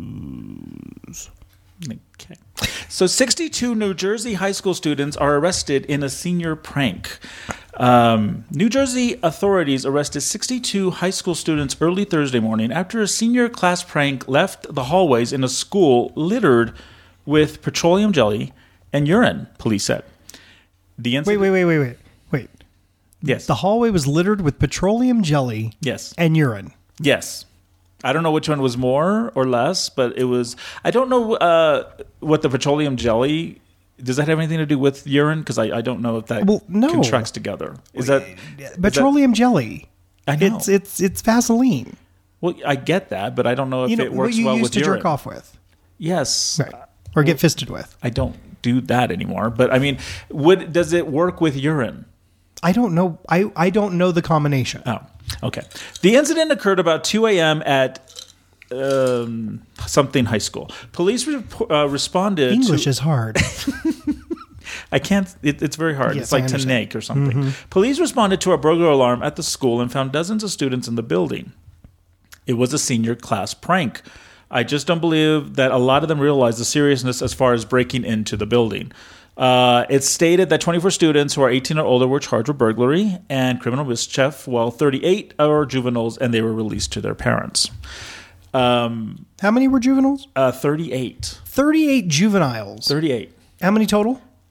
Okay. So sixty-two New Jersey high school students are arrested in a senior prank. Um, New Jersey authorities arrested sixty-two high school students early Thursday morning after a senior class prank left the hallways in a school littered with petroleum jelly and urine, police said. The Wait, incident, wait, wait, wait, wait, wait. Yes. The hallway was littered with petroleum jelly Yes. and urine. Yes. I don't know which one was more or less, but it was. I don't know uh, what the petroleum jelly. Does that have anything to do with urine? Because I, I don't know if that Well, no. contracts together. Is that Petroleum jelly. I know. It's it's it's Vaseline. Well, I get that, but I don't know if You know it what works you well used with to urine. jerk off with, Yes. right? Or get fisted with. I don't do that anymore. But I mean, would does it work with urine? I don't know. I I don't know the combination. Oh, okay. The incident occurred about two a.m. at um, something high school. Police re- uh, responded. English to, is hard. I can't. It, it's very hard. Yes, it's like I to understand. nake or something. Police responded to a burglar alarm at the school and found dozens of students in the building. It was a senior class prank. I just don't believe that a lot of them realized the seriousness as far as breaking into the building. Uh, it stated that twenty-four students who are eighteen or older were charged with burglary and criminal mischief, while thirty-eight are juveniles, and they were released to their parents. Um, How many were juveniles? uh, thirty-eight. Thirty-eight juveniles. thirty-eight. How many total?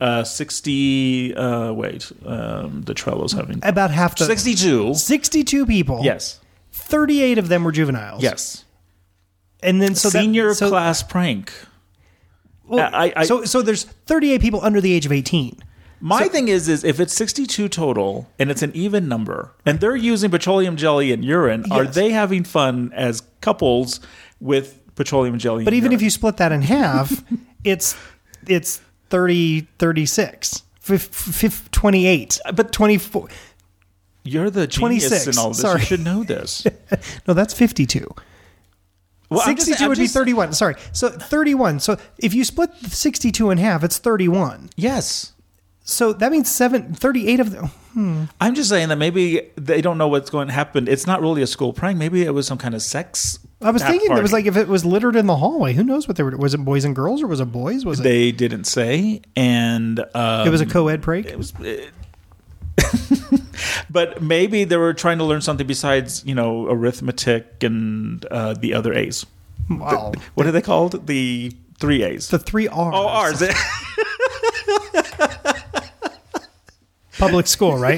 Uh, sixty. Uh, wait, um, the Trello's having About half the sixty-two. sixty-two people. Yes. thirty-eight of them were juveniles. Yes. And then so Senior that, so, class prank. well, I- I- so so there's thirty-eight people under the age of eighteen. My So- thing is, is if it's sixty-two total and it's an even number, and they're using petroleum jelly and urine, are Yes. they having fun as couples with petroleum jelly? But and even urine? if you split that in half, it's it's thirty, thirty-six, fif- fif- twenty-eight, but twenty-four. You're the genius twenty-six, in all this, sorry. you should know this. No, that's fifty-two. Well, I'm just- sixty-two I'm would just- be thirty-one. Sorry. So thirty-one. So if you split sixty-two in half, it's thirty-one. Yes. So that means seven, thirty-eight of them. I'm just saying that maybe they don't know what's going to happen. It's not really a school prank. Maybe it was some kind of sex. I was thinking party. it was like if it was littered in the hallway. Who knows what they were? Was it boys and girls or was it boys? Was it? They didn't say, and um, it was a co-ed prank. It was. It, but maybe they were trying to learn something besides, you know, arithmetic and uh, the other A's. Wow. What are they called? The three A's. The three R's. oh, R's. Public school, right?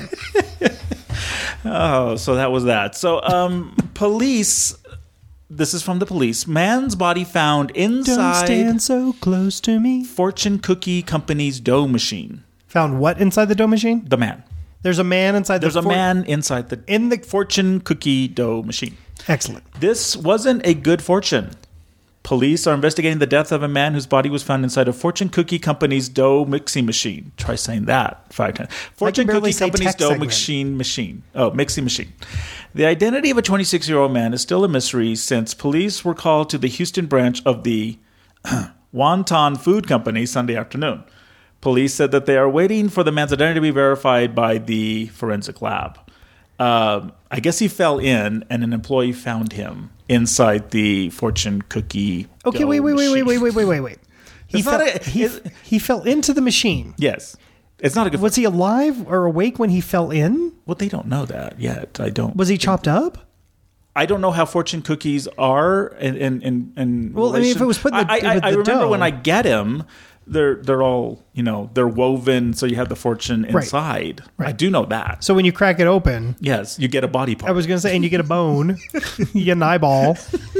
Oh, so that was that. So, um, police. This is from the police. Man's body found Don't inside stand so close to me. Fortune Cookie Company's dough machine. Found what inside the dough machine? The man. There's a man inside There's the a for- man inside the in the Fortune Cookie dough machine. Excellent. This wasn't a good fortune. Police are investigating the death of a man whose body was found inside a Fortune Cookie Company's dough mixing machine. Try saying that five times. Fortune barely Cookie say Company's tech dough segment. machine machine. Oh, mixing machine. The identity of a twenty-six-year-old man is still a mystery since police were called to the Houston branch of the Wonton Food Company Sunday afternoon. Police said that they are waiting for the man's identity to be verified by the forensic lab. Um, I guess he fell in, and an employee found him inside the Fortune Cookie. Okay, dough wait, wait, wait, wait, machine. wait, wait, wait, wait, wait. He It's fell, not a- he, it's- he fell into the machine. Yes, it's not a good. Was he alive or awake when he fell in? Well, they don't know that yet. I don't. Was he chopped up? I don't know how fortune cookies are. In in in, in Well, I mean, if it was put in the- I, I, with I the remember dough. when I get them, they're they're all, you know, they're woven, so you have the fortune Right. inside. I Right. do know that. So when you crack it open, Yes, you get a body part. I was going to say, and you get a bone, you get an eyeball.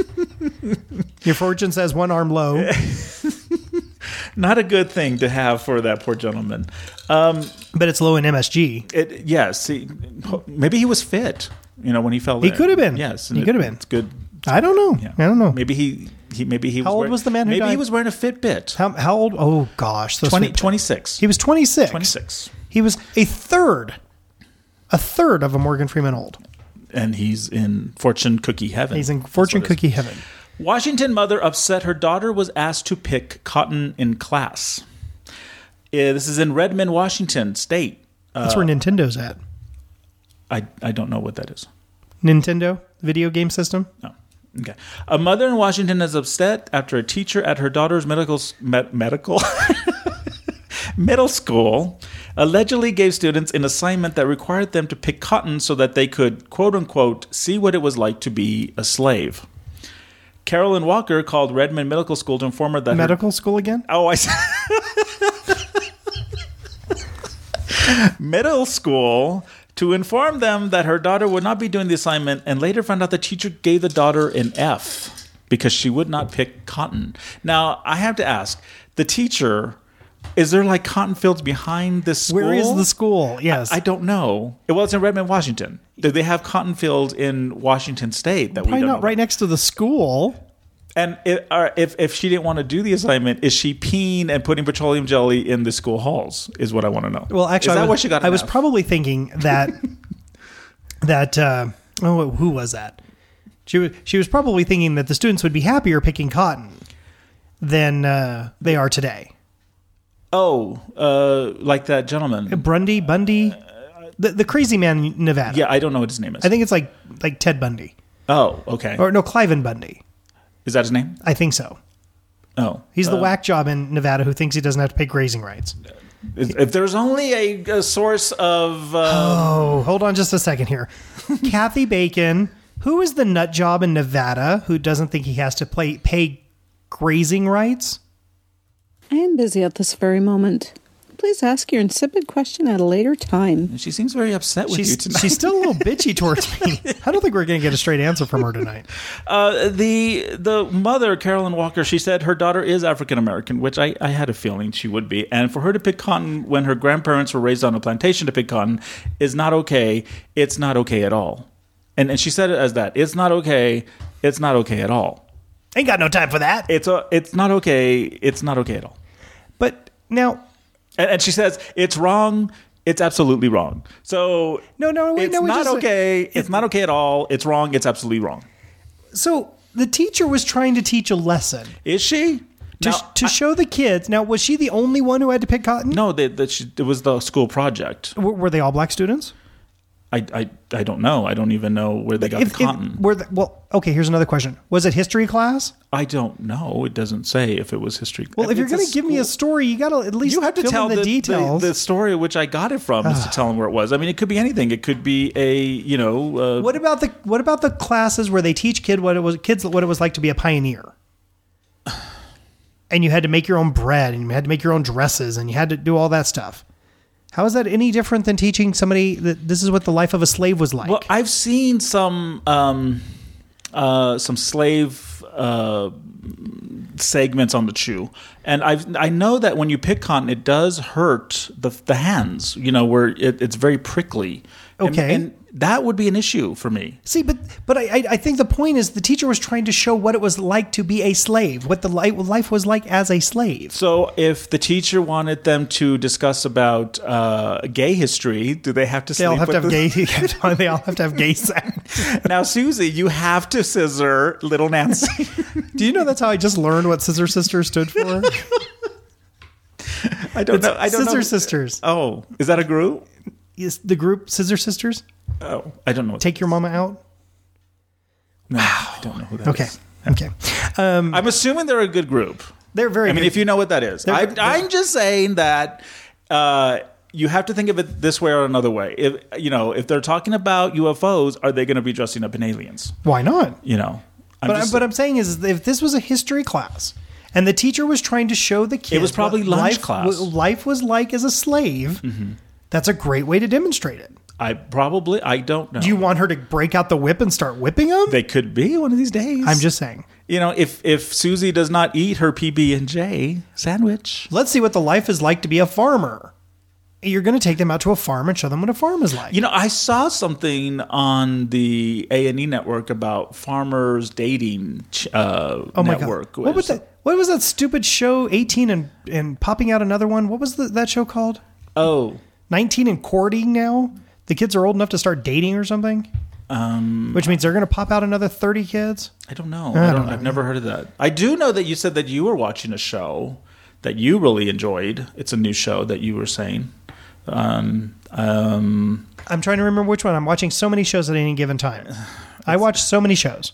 Your fortune says one arm low. Not a good thing to have for that poor gentleman. But it's low in M S G. It, yes, he, maybe he was fit. You know, when he fell He in. could have been. Yes, He and could it- have been. It's good. I don't know. Yeah. I don't know. Maybe he, he maybe he. How was old wearing- was the man who Maybe he died? was wearing a Fitbit. How, how old? Oh, gosh. those twenty, Fitbit- twenty-six. He was twenty-six. twenty-six. He was a third, a third of a Morgan Freeman old. And he's in fortune cookie heaven. He's in That's fortune what it is. cookie heaven. Washington mother upset her daughter was asked to pick cotton in class. Uh, this is in Redmond, Washington State. That's where Nintendo's at. I, I don't know what that is. Nintendo video game system. No. Okay. A mother in Washington is upset after a teacher at her daughter's medical med, medical middle school allegedly gave students an assignment that required them to pick cotton so that they could, quote unquote, see what it was like to be a slave. Carolyn Walker called Redmond Medical School to inform her that her- Medical school again? Oh, I see. Middle school to inform them that her daughter would not be doing the assignment, and later found out the teacher gave the daughter an F because she would not pick cotton. Now, I have to ask, the teacher, is there like cotton fields behind this school? Where is the school? Yes. I don't know. Well, it's in Redmond, Washington. Do they have cotton fields in Washington State that we Probably don't not know right next to the school. And it, uh, if if she didn't want to do the assignment, is she peeing and putting petroleum jelly in the school halls? Is what I want to know. Well, actually, is that I was, why she got? I an was F? probably thinking that that uh, oh, who was that? She was she was probably thinking that the students would be happier picking cotton than uh, they are today. Oh, uh, like that gentleman. Bundy, Bundy, the the crazy man in Nevada. Yeah, I don't know what his name is. I think it's like like Ted Bundy Oh, okay. or no Cliven Bundy. Is that his name? I think so. Oh, He's the uh, whack job in Nevada who thinks he doesn't have to pay grazing rights. If, if there's only a, a source of, uh, Oh, hold on just a second here. Kathy Bacon, who is the nut job in Nevada who doesn't think he has to play, pay grazing rights? I am busy at this very moment. Please ask your insipid question at a later time. She seems very upset with she's, you tonight. She's still a little bitchy towards me. I don't think we're going to get a straight answer from her tonight. Uh, the the mother, Carolyn Walker, she said her daughter is African American, which I, I had a feeling she would be. And for her to pick cotton when her grandparents were raised on a plantation to pick cotton is not okay. It's not okay at all. And and she said it as that. It's not okay. It's not okay at all. Ain't got no time for that. It's a, It's not okay. It's not okay at all. But now... And, and she says, it's wrong. It's absolutely wrong. So no, no, wait, it's no, we not just- okay. It's not okay at all. It's wrong. It's absolutely wrong. So the teacher was trying to teach a lesson. Is she? To, Now, to show the kids. Now, was she the only one who had to pick cotton? No, they, that she, it was the school project. W- were they all black students? I, I, I don't know. I don't even know where they got If- the if- cotton. were the, well, okay, here's another question. Was it history class? I don't know. It doesn't say if it was history. Well, if you're It's a going to give me a school- story, you got to at least you have to fill tell in the, the, details. The, the story which I got it from is to tell them where it was. I mean, it could be anything. It could be a, you know. Uh, what about the what about the classes where they teach kid what it was kids what it was like to be a pioneer? And you had to make your own bread, and you had to make your own dresses, and you had to do all that stuff. How is that any different than teaching somebody that this is what the life of a slave was like? Well, I've seen some um, uh, some slave uh, segments on the Chew, and I I know that when you pick cotton, it does hurt the the hands. You know, where it, it's very prickly. And- Okay. and, that would be an issue for me. See, but but I I think the point is the teacher was trying to show what it was like to be a slave, what the li- life was like as a slave. So, if the teacher wanted them to discuss about uh, gay history, do they have to? They all sleep have to with have the- gay. They all have to have gay sex. Now, Susie, you have to scissor little Nancy. Do you know that's how I just learned what Scissor Sisters stood for? I don't know. I don't Scissor know. Sisters. Oh, is that a group? Is the group Scissor Sisters? Oh, I don't know. What Take Your Mama Out? No, I don't know who that Okay. is. Okay. Um, I'm assuming they're a good group. they're very I mean, good. if you know what that is, They're- I, they're- I'm just saying that uh, you have to think of it this way or another way. If you know, if they're talking about U F Os, are they going to be dressing up in aliens? Why not? You know, I'm But, just- I, but I'm saying is if this was a history class and the teacher was trying to show the kids was probably what lunch life, class. what life was like as a slave, that's a great way to demonstrate it. I probably I don't know. Do you want her to break out the whip and start whipping them? They could be one of these days. I'm just saying. you know, if if Susie does not eat her P B and J sandwich, Let's see what the life is like to be a farmer. You're going to take them out to a farm and show them what a farm is like. you know, I saw something on the A and E network about farmers dating uh, oh my network. god! What was that? What was that stupid show? eighteen and and popping out another one. What was the, that show called? Oh, nineteen and courting now. The kids are old enough to start dating or something. um, Which means they're going to pop out another thirty kids. I don't know. I I don't don't, know. I've never heard of that. I do know that you said that you were watching a show that you really enjoyed. It's a new show that you were saying. Um, um, I'm trying to remember which one. I'm watching so many shows at any given time. I watch so many shows.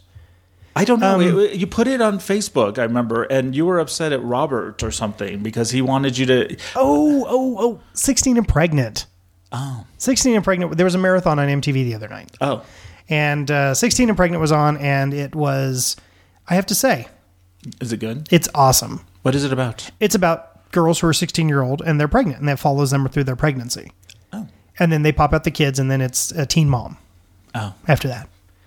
I don't know. Um, It- you put it on Facebook, I remember, and you were upset at Robert or something because he wanted you to. Oh, oh, oh, sixteen and Pregnant. Oh, sixteen and Pregnant. There was a marathon on M T V the other night. oh, And uh, sixteen and Pregnant was on, and it was, I have to say, is it good? it's awesome. What is it about? It's about girls who are sixteen year old and they're pregnant, and that follows them through their pregnancy. Oh, And then they pop out the kids, and then it's a teen mom oh. after that.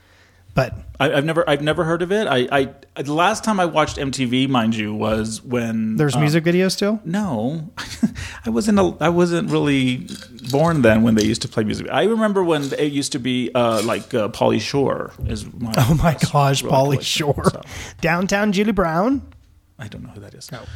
But I, I've never, I've never heard of it. I, I, the last time I watched M T V, mind you, was when there's uh, music videos still. No, I wasn't. A, I wasn't really born then when they used to play music. I remember when it used to be uh, like uh, Pauly Shore is. My Oh my gosh, really Pauly collection, Shore, so Downtown Julie Brown. I don't know who that is. No.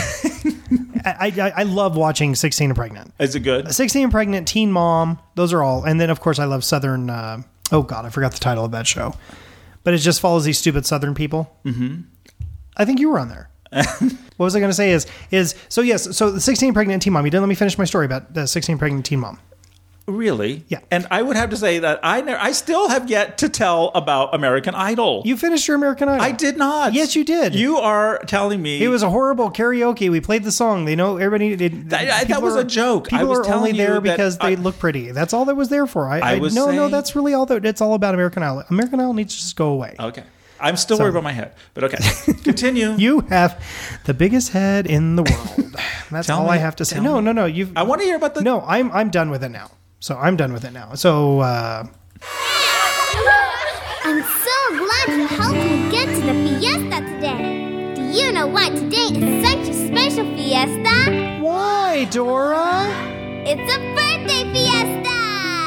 I, I I love watching sixteen and Pregnant. Is it good? sixteen and Pregnant, Teen Mom, those are all. And then, of course, I love Southern. Uh, oh, God, I forgot the title of that show. But it just follows these stupid Southern people. Mm-hmm. I think you were on there. What was I going to say is, is so yes, so the sixteen and Pregnant Teen Mom. You didn't let me finish my story about the sixteen and Pregnant Teen Mom. Really? Yeah. And I would have to say that I never, I still have yet to tell about American Idol. You finished your American Idol. I did not. Yes, you did. You are telling me It was a horrible karaoke. We played the song. They know everybody. Did, That- that people was are- a joke. I People was are telling only you there that because they I- look pretty. That's all that was there for. I, I I was no, no. saying- That's really all that. It's all about American Idol. American Idol needs to just go away. Okay. I'm still So- worried about my head, but okay. Continue. You have the biggest head in the world. That's Tell all me- I have to say. tell No, me. no, no. You've. I want to hear about the. No, I'm I'm done with it now. So I'm done with it now. So uh, I'm so glad to help you get to the fiesta today. Do you know why today is such a special fiesta? why, Dora? It's a birthday fiesta!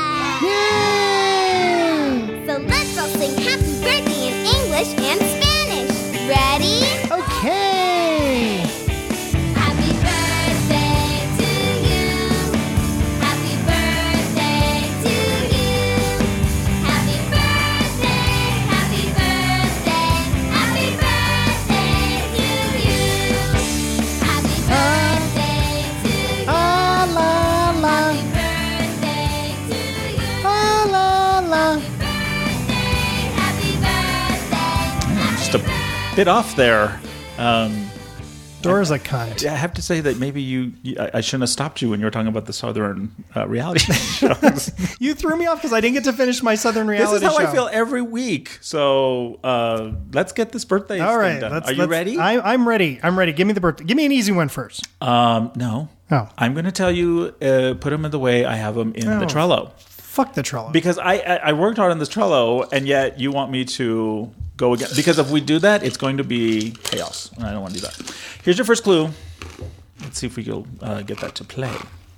Yay! So let's all sing happy birthday in English and Spanish. Ready? Okay. Happy birthday to you. Happy birthday to you. Happy birthday, happy birthday, happy birthday to you. Happy birthday to you. Ah la la. Happy birthday to you. Ah la la. Happy birthday. Just a bit off there. Um, Dora's a cunt. I have to say that maybe you, you I I shouldn't have stopped you when you were talking about the Southern uh, reality shows. You threw me off because I didn't get to finish my Southern This reality is how show. I feel every week. So uh, let's get this birthday All thing right, done. let's, Are you let's- ready? I, I'm ready. I'm ready. Give me the birthday. Give me an easy one first. um, no. Oh. I'm going to tell you, uh, put them in the way I have them in the Oh. Trello. Fuck the Trello. Because I, I I worked hard on this Trello, and yet you want me to go again. Because if we do that, it's going to be chaos, and I don't want to do that. Here's your first clue. Let's see if we can uh, get that to play.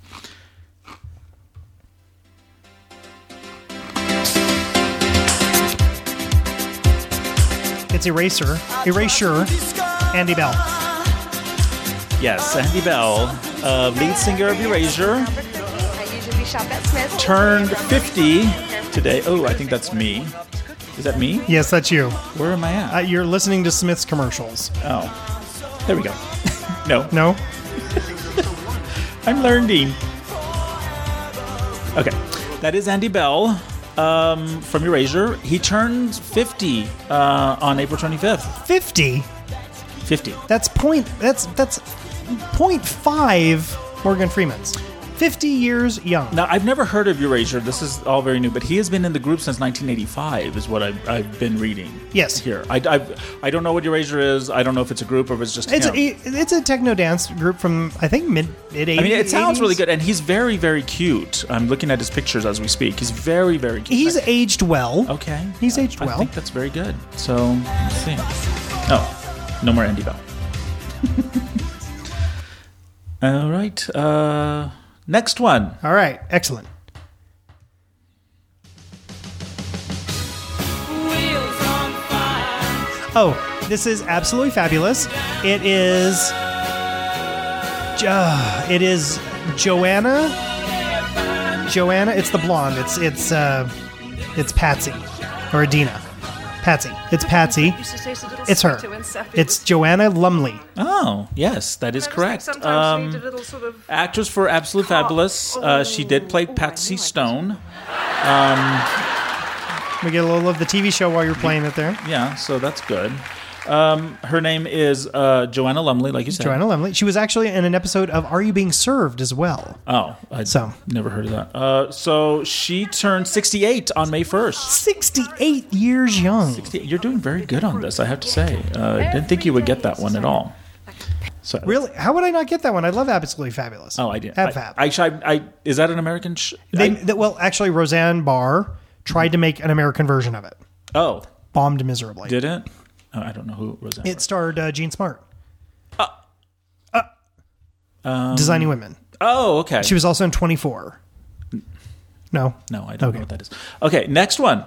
It's Eraser. Erasure. Andy Bell. Yes, Andy Bell, uh, lead singer of Erasure, I usually shop at Smith's. turned fifty today. Oh, I think that's me. Is that me? Yes, that's you. Where am I at? Uh, you're listening to Smith's commercials. Oh, there we go. No, No? I'm learning. Okay, that is Andy Bell um, from Erasure. He turns fifty uh, on April twenty-fifth. fifty? fifty. That's point. That's that's point five Morgan Freeman's. fifty years young. Now, I've never heard of Erasure. This is all very new, but he has been in the group since nineteen eighty-five, is what I've, I've been reading. Yes. Here. I, I, I don't know what Erasure is. I don't know if it's a group or if it's just It's him. a, it's a techno dance group from I think mid mid eighties. I mean, it sounds really good, and he's very, very cute. I'm looking at his pictures as we speak. He's very, very cute. He's aged well. Okay. He's aged I well. think that's very good. So, let's see. Oh, no more Andy Bell. All right. Uh, next one. All right, excellent. Oh, this is absolutely fabulous. It is. Uh, it is Joanna. Joanna. It's the blonde. It's it's uh, it's Patsy or Adina. Patsy. It's Patsy. It's her. It's Joanna Lumley. Oh, yes, that is correct. Sometimes Um, we need a little sort of actress for Absolute Fabulous. Uh, she did play Patsy Stone. We get a little of the T V show while you're playing it there. Yeah, so that's good. Um, her name is uh, Joanna Lumley, like you said. Joanna Lumley. She was actually in an episode of Are You Being Served as well. Oh, I So. never heard of that. Uh, so she turned sixty-eight on May first. sixty-eight years young. You're doing very good on this, I have to say. Uh, I didn't think you would get that one at all. So, Really? How would I not get that one? I love Absolutely Fabulous. Oh, I did. Ab I, Fab. I, I, I, is that an American? Sh- They, I- th- well, actually, Roseanne Barr tried to make an American version of it. oh, Bombed miserably. did it? Oh, I don't know who was that. It starred uh, Gene Smart. Designing Women. Oh, okay. She was also in twenty-four. No? No, I don't Okay. know what that is. Okay, next one.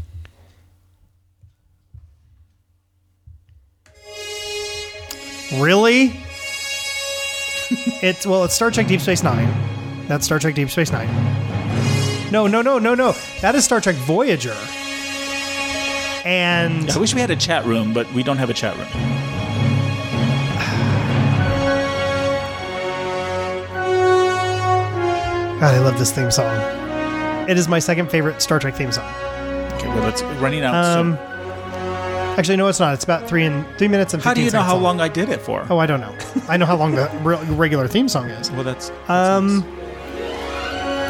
Really? It's, well, it's Star Trek Deep Space Nine. That's Star Trek Deep Space Nine. No, no, no, no, no. That is Star Trek Voyager. And I wish we had a chat room, but we don't have a chat room. God, I love this theme song. It is my second favorite Star Trek theme song. Okay, well, it's running out. Um, so actually, no, it's not. It's about three and three minutes and how do fifteen you know seconds how long. long I did it for? Oh, I don't know. I know how long the re- regular theme song is. Well, that's. that's Um, nice.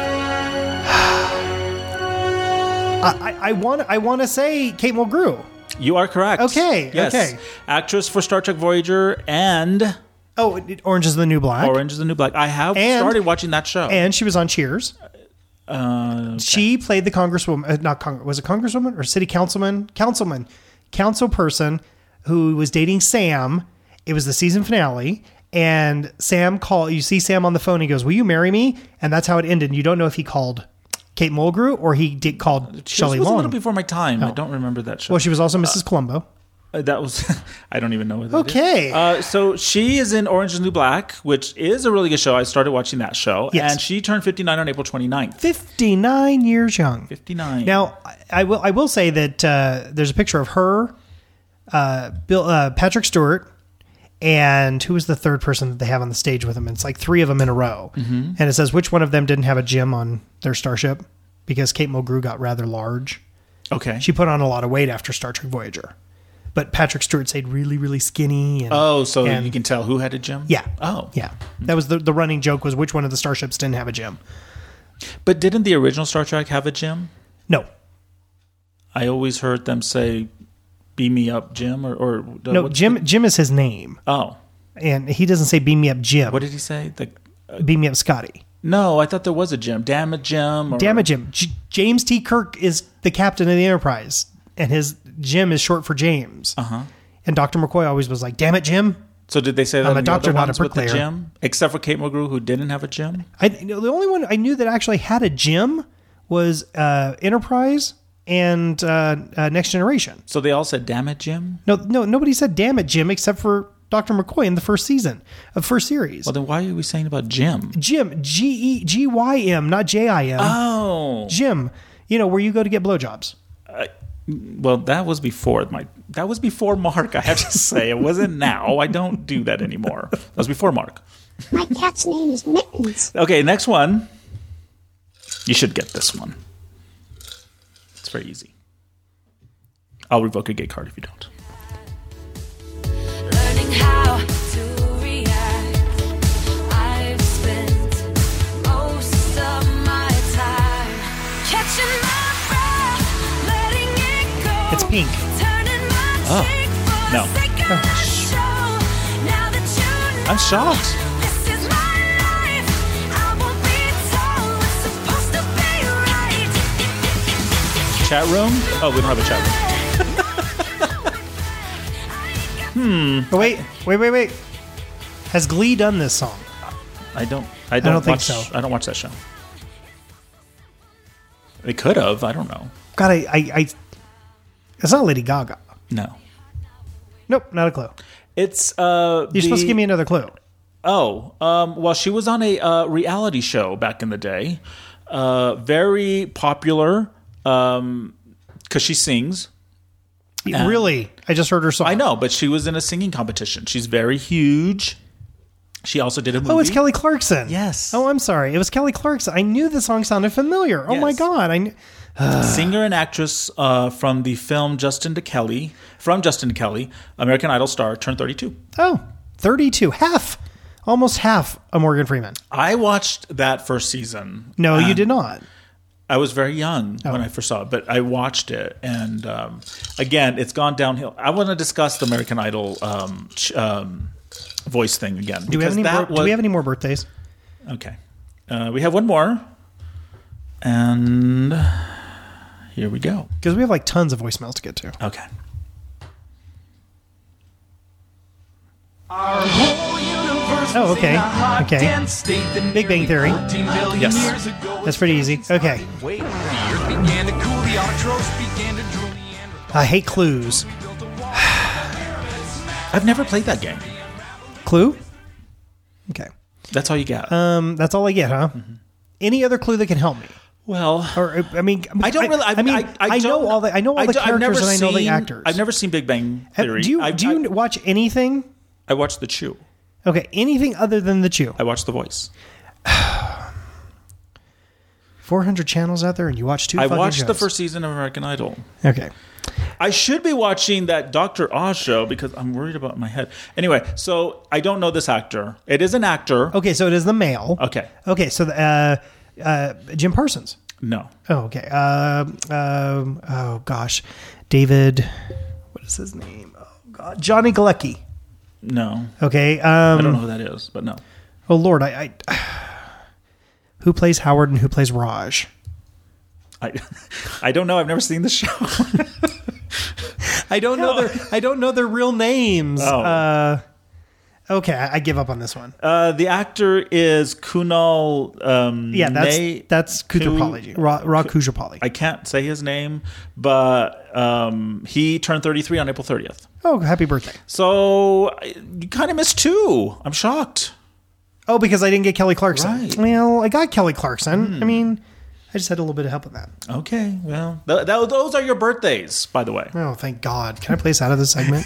I, I, I want I want to say Kate Mulgrew. You are correct. Okay, Yes. okay. Actress for Star Trek Voyager and Oh, Orange is the New Black. Orange is the New Black. I have And- started watching that show. And she was on Cheers. uh, okay. She played the congresswoman, uh, not Cong- was it congresswoman or city councilman? Councilman, council person who was dating Sam. It was the season finale. And Sam called, you see Sam on the phone. He goes, will you marry me? And that's how it ended. You don't know if he called Kate Mulgrew or he did called Cheers Shelley was Long. a little before my time. I Oh. don't remember that show. Well, she was also Missus Columbo. Uh, that was I don't even know what that Okay. is. Uh, so she is in Orange is the New Black, which is a really good show. I started watching that show. Yes. And she turned fifty-nine on April twenty-ninth. fifty-nine years young. fifty-nine. Now, I- I will I will say that uh, there's a picture of her, uh, Bill uh, Patrick Stewart, and who was the third person that they have on the stage with them? It's like three of them in a row. Mm-hmm. And it says which one of them didn't have a gym on their starship because Kate Mulgrew got rather large. Okay. She put on a lot of weight after Star Trek Voyager. But Patrick Stewart stayed really, really skinny. And, Oh, so and- you can tell who had a gym? Yeah. Oh. Yeah. That was the, the running joke was which one of the starships didn't have a gym. But didn't the original Star Trek have a gym? No. I always heard them say, beam me up, Jim, or... or No, what's Jim the- Jim is his name. Oh. And he doesn't say beam me up Jim. What did he say? The, Beam me up Scotty. no, I thought there was a gym. Damn it, Jim. Or, Damn it, Jim. J- James T. Kirk is the captain of the Enterprise, and his Jim is short for James. Uh-huh. And Doctor McCoy always was like, damn it, Jim. So did they say that I'm a in the doctor, other not a ones with the bricklayer. gym? Except for Kate Mulgrew, who didn't have a gym? I, you know, the only one I knew that actually had a gym was uh, Enterprise and uh, uh, Next Generation. So they all said, damn it, Jim? No, no, nobody said damn it, Jim, except for Doctor McCoy in the first season of first series. Well, then why are we saying about Jim? Jim, G E G Y M, not J I M. Oh. Jim, you know, where you go to get blowjobs. Well, that was before my. That was before Mark. I have to say, it wasn't now. I don't do that anymore. That was before Mark. My cat's name is Mittens. Okay, next one. You should get this one. It's very easy. I'll revoke a gay card if you don't. Learning how to react. I've spent most of my time catching my breath, letting it go. It's Pink. Turning my Oh, cheek for no. the sake of the show. Now that you know I'm shocked. this is my life, I won't be told what's supposed to be right. Chat room? Oh, we don't have a chat room. Hmm. Oh, wait, wait, wait, wait. Has Glee done this song? I don't. I don't, don't think watch, so. I don't watch that show. They could have. I don't know. God, I, I, I it's not Lady Gaga. No. Nope, not a clue. It's. uh You're supposed to give me another clue. Oh, um, well, she was on a uh, reality show back in the day. Uh, very popular um, because she sings. And- Really? I just heard her song. I know, but she was in a singing competition. She's very huge. She also did a movie. Oh, it's Kelly Clarkson. Yes. Oh, I'm sorry. It was Kelly Clarkson. I knew the song sounded familiar. Oh my Yes. God. I knew. Singer and actress uh, from the film Justin to Kelly, from Justin to Kelly, American Idol star, turned thirty-two. Oh, thirty-two. Half. Almost half a Morgan Freeman. I watched that first season. No, you and did not. I was very young Oh. when I first saw it, but I watched it, and um, again, it's gone downhill. I want to discuss the American Idol um, ch- um, voice thing again. Do we, have because any that more, do was- we have any more birthdays? Okay, uh, we have one more, and here we go. Because we have like tons of voicemails to get to. Okay. Oh, okay. Okay. Big Bang Theory. Yes. That's pretty easy. Okay. I hate clues. I've never played that game. Clue? Okay. That's all you got. Um, that's all I get, huh? Mm-hmm. Any other clue that can help me? Well, or I mean, I don't really. I, I mean, I, I, I know don't- all the I know all I the don't- I've characters never and I know the seen- actors. I've never seen Big Bang Have- Theory. do you I, do you I, watch anything? I watched The Chew. Okay, anything other than The Chew. I watched The Voice. Four hundred channels out there, and you watch two. I fucking watched the shows. first season of American Idol. Okay. I should be watching that Doctor Oz show because I'm worried about my head. Anyway, so I don't know this actor. It is an actor. Okay, so it is the male. Okay. Okay, so the, uh, uh, Jim Parsons. No. Oh, okay. Uh, um, oh gosh, David. what is his name? Oh God, Johnny Galecki. No. Okay. Um, I don't know who that is, but no. Oh Lord, I, I who plays Howard and who plays Raj? I I don't know. I've never seen the show. I don't know their I don't know their real names. Oh. Uh, okay, I, I give up on this one. Uh, the actor is Kunal. Um, Yeah, that's Nay- that's Kutrapali, Ku- Ra, Ra Kutrapali. I can't say his name, but um, he turned thirty-three on April thirtieth. Oh, happy birthday! So I- you kind of missed two. I'm shocked. Oh, because I didn't get Kelly Clarkson. Right. Well, I got Kelly Clarkson. Hmm. I mean, I just had a little bit of help with that. Okay, well, th- th- those are your birthdays, by the way. Oh, thank God! Can I play us out of this segment?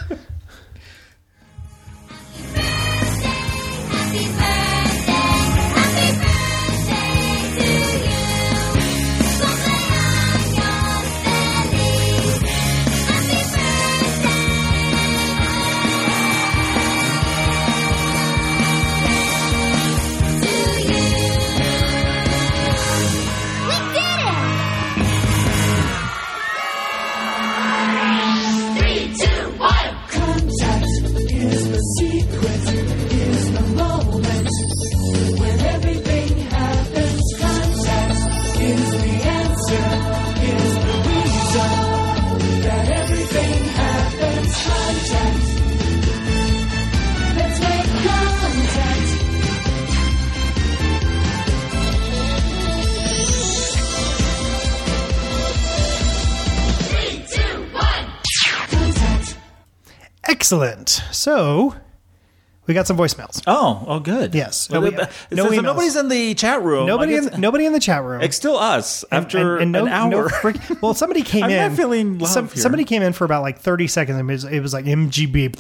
Excellent. So, we got some voicemails. Oh, oh, good. Yes. Well, No, we- uh, no since emails. nobody's in the chat room. Nobody, I guess- in, nobody in the chat room. It's still us after and, and no, an hour. no frick, well, somebody came I'm in. not feeling love some- here. Somebody came in for about like thirty seconds. And it was, it was like M G B.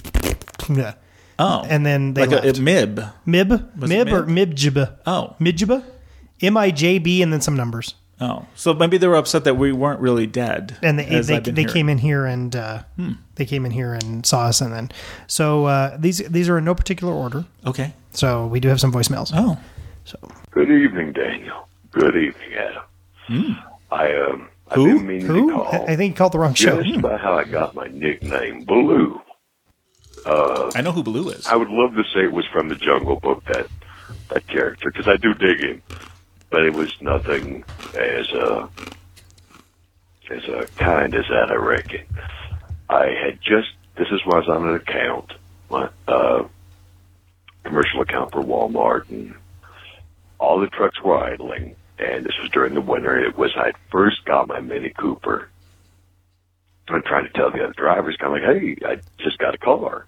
Oh, and then they like a, left. a mib. Mib, Was it mib, or mib? mibjiba. Oh, Midjiba, M I J B, and then some numbers. Oh, so maybe they were upset that we weren't really dead. And they as they, I've been they hearing. came in here and uh, Hmm. they came in here and saw us, and then so uh, these these are in no particular order. Okay. So we do have some voicemails. Oh, so Good evening, Daniel. Good evening, Adam. I um, I've who been meaning who to call. I think you called the wrong show. Just about how I got my nickname, Baloo. Uh, I know who Baloo is. I would love to say it was from the Jungle Book, that that character, because I do dig him, but it was nothing as uh, as uh, kind as that, I reckon. I had just this is when I was on an account, my uh, commercial account for Walmart, and all the trucks were idling. And this was during the winter. It was I first got my Mini Cooper. I'm trying to tell the other drivers, kind of like, hey, I just got a car.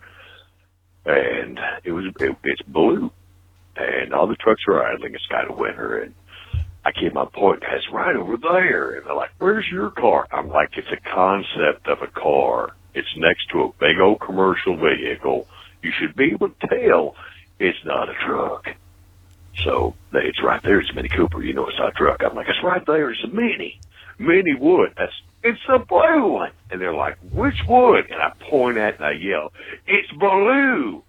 And it was it, it's blue, and all the trucks are idling. It's kind of winter, and I keep my point. It's right over there, and they're like, "Where's your car?" I'm like, "It's a concept of a car. It's next to a big old commercial vehicle. You should be able to tell it's not a truck." So they, it's right there. It's a Mini Cooper. You know, it's not a truck. I'm like, "It's right there. It's a Mini, Mini wood. That's it's a blue one." And they're like, "Which wood?" And I point at it and I yell, "It's Baloo."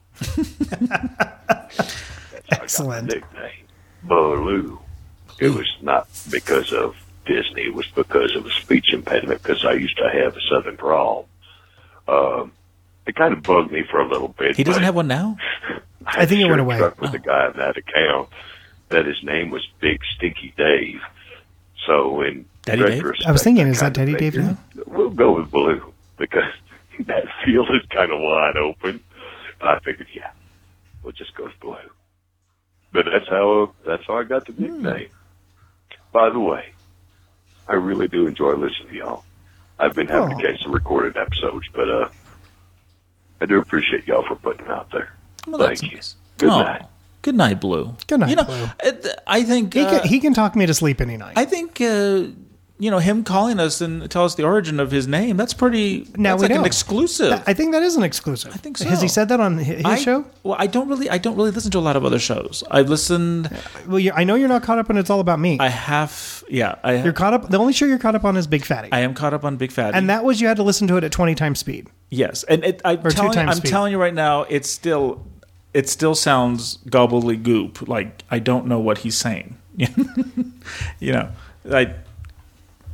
Excellent. Nickname, Baloo. It was not because of Disney. It was because of a speech impediment, because I used to have a southern drawl. Um, it kind of bugged me for a little bit. He doesn't but have one now. I think it went shared a away. truck with the guy on that account that his name was Big Stinky Dave. So in Daddy Dave? retrospect, I was thinking, is kind that of Daddy Dave figured now? We'll go with Baloo because that field is kind of wide open. I figured, yeah, we'll just go with Baloo. But that's how that's how I got the nickname. By the way, I really do enjoy listening to y'all. I've been having Oh. to catch some recorded episodes, but uh, I do appreciate y'all for putting them out there. Well, that's Thank you. nice. Good Oh, night. Good night, Blue. Good night, You know, Blue. it- I think He uh, can, he can talk me to sleep any night. I think uh, you know him calling us and tell us the origin of his name. That's pretty. Now that's we like know. an exclusive. I think that is an exclusive. I think so. Has he said that on hi- his I, show? Well, I don't really. I don't really listen to a lot of other shows. I've listened. Well, you, I know you're not caught up on It's All About Me. I have. Yeah, I. You're caught up. The only show you're caught up on is Big Fatty, I am caught up on Big Fatty. and that was you had to listen to it at twenty times speed. Yes, and it, I'm, Or two telling, times I'm speed. telling you right now, it's still, it still sounds gobbledygook. Like I don't know what he's saying. You know, I,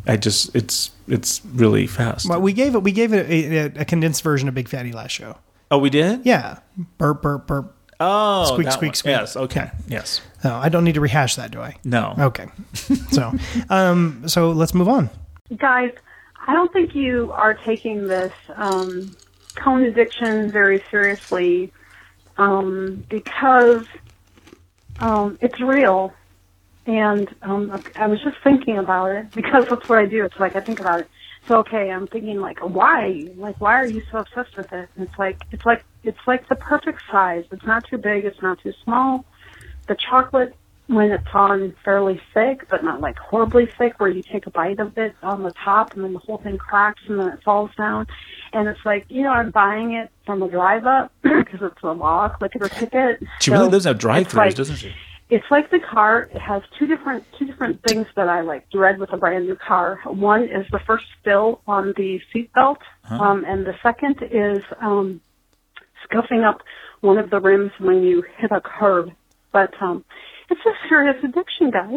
I just it's it's really fast. Well, we gave it we gave it a, a, a condensed version of Big Fatty last show. Oh, we did? Yeah. Burp, burp, burp. Oh, squeak, that squeak, one. squeak. Yes. Okay. Yes. No, I don't need to rehash that, do I? No. Okay. so, um, so let's move on. Guys, I don't think you are taking this um, cone addiction very seriously um, because um, it's real. And um, I was just thinking about it because that's what I do. It's like I think about it. So okay, I'm thinking like, why? Like, why are you so obsessed with it? And it's like it's like it's like the perfect size. It's not too big. It's not too small. The chocolate, when it's on fairly thick, but not like horribly thick, where you take a bite of it on the top and then the whole thing cracks and then it falls down. And it's like, you know, I'm buying it from a drive-up because it's a law click it or ticket. She So really lives at it's drive-thrus, like- doesn't she? It's like the car. It has two different two different things that I like dread with a brand new car. One is the first spill on the seatbelt, Huh. um, and the second is um, scuffing up one of the rims when you hit a curb. But um, it's a serious addiction, guys.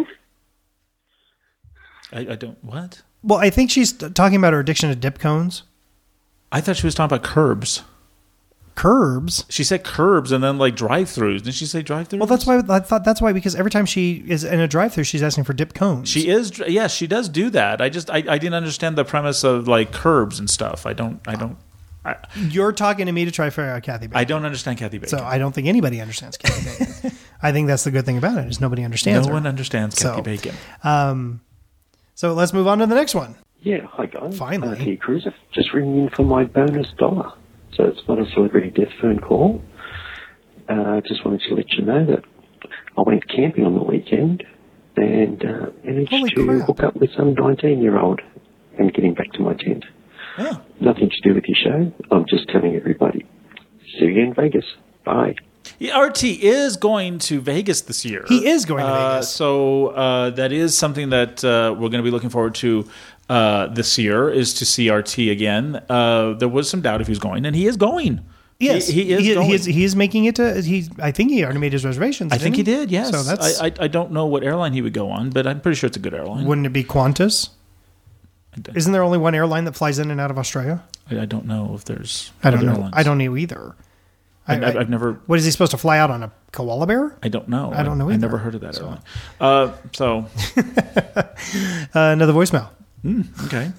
I, I don't what? Well, I think she's talking about her addiction to dip cones. I thought she was talking about curbs. Curbs? She said curbs and then like drive-thrus. Didn't she say drive-thrus? Well, that's why I thought that's why because every time she is in a drive-thru, she's asking for dip cones. She is. Yes, she does do that. I just I, I didn't understand the premise of like curbs and stuff. I don't. I don't. I, You're talking to me to try to figure out Kathy Bacon. I don't understand Kathy Bacon. So I don't think anybody understands Kathy Bacon. I think that's the good thing about it is nobody understands No her. one understands Kathy So, Bacon. Um, so let's move on to the next one. Yeah, hi guys. Finally. Uh, T Cruiser. Just ringing in for my bonus dollar. So it's not a celebrity death phone call. Uh, just wanted to let you know that I went camping on the weekend and uh, managed Holy to crap. hook up with some nineteen-year-old and getting back to my tent. Oh. Nothing to do with your show. I'm just telling everybody. See you in Vegas. Bye. Yeah, R T is going to Vegas this year. He is going to Uh, Vegas. So uh, that is something that uh, we're going to be looking forward to uh, this year is to see R T again. Uh, there was some doubt if he was going, and he is going. Yes, he, he is he, going. he is. He is making it to. He. I think he already made his reservations. I think he didn't did. Yes. So that's. I, I I don't know what airline he would go on, but I'm pretty sure it's a good airline. wouldn't it be Qantas? don't- Isn't there only one airline that flies in and out of Australia? I, I don't know if there's. I don't other know. airlines. I don't know either. I, I've, I've never. What is he supposed to fly out on a koala bear? I don't know. I don't know I, either. never heard of that So- airline. Uh, so Uh, another voicemail. mm, okay.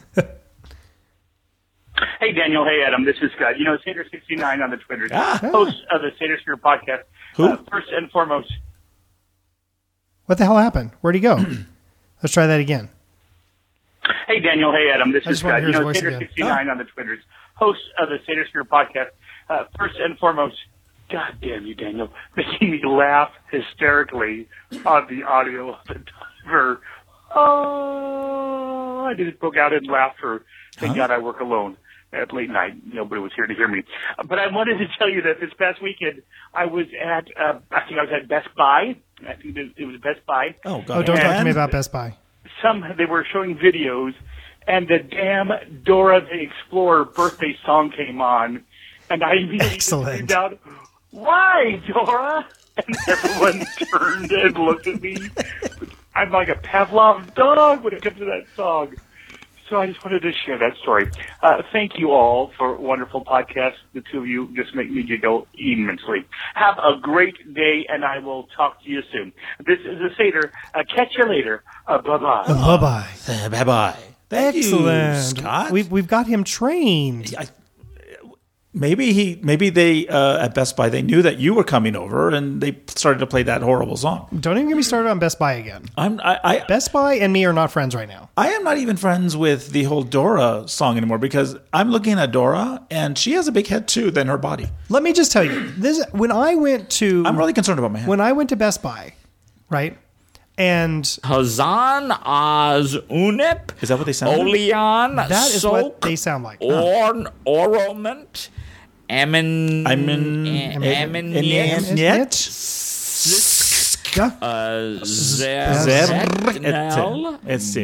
Hey, Daniel. Hey, Adam. This is Scott. You know, Sater sixty-nine on the Twitter, Ah. host of the Sater Sphere podcast. Who? Uh, first and foremost, What the hell happened? Where'd he go? Let's try that again. hey, Daniel. Hey, Adam. This I is just wanna Scott. hear You his know, voice Sater again. sixty-nine on the Twitter, host of the Sater Sphere podcast. Uh, first and foremost, God damn you, Daniel, making me laugh hysterically on the audio of the diver. Oh, I just broke out in laughter. Thank Huh? God I work alone at late night. Nobody was here to hear me. But I wanted to tell you that this past weekend I was at, uh, I think I was at Best Buy. I think it it was Best Buy. Oh, Oh, God. don't talk to And- me about Best Buy. Some, they were showing videos, and the damn Dora the Explorer birthday song came on, and I immediately just Excellent. screamed out, "Why, Dora?" And everyone turned and looked at me. I'm like a Pavlov dog when it comes to that song. So I just wanted to share that story. Uh, thank you all for a wonderful podcast. The two of you just make me giggle immensely. Have a great day, and I will talk to you soon. This is a Seder. Uh, catch you later. Uh, bye-bye. Bye bye. Uh, bye bye. Thank Excellent. you, Scott. We've we've got him trained. I, maybe he, maybe they uh, at Best Buy they knew that you were coming over, and they started to play that horrible song. Don't even get me started on Best Buy again. I'm, I, I, Best Buy and me are not friends right now. I am not even friends with the whole Dora song anymore because I'm looking at Dora, and she has a big head too than her body. Let me just tell you this: when I went to, I'm really concerned about my head. when I went to Best Buy, right, and Hazan Az Unip. Is that what they sound? Oleon. that is Soak, what they sound like. Orn. Orament. Amin. Amin- Amin. Amin- Yeah. Uh, Zer- Zetnel. It's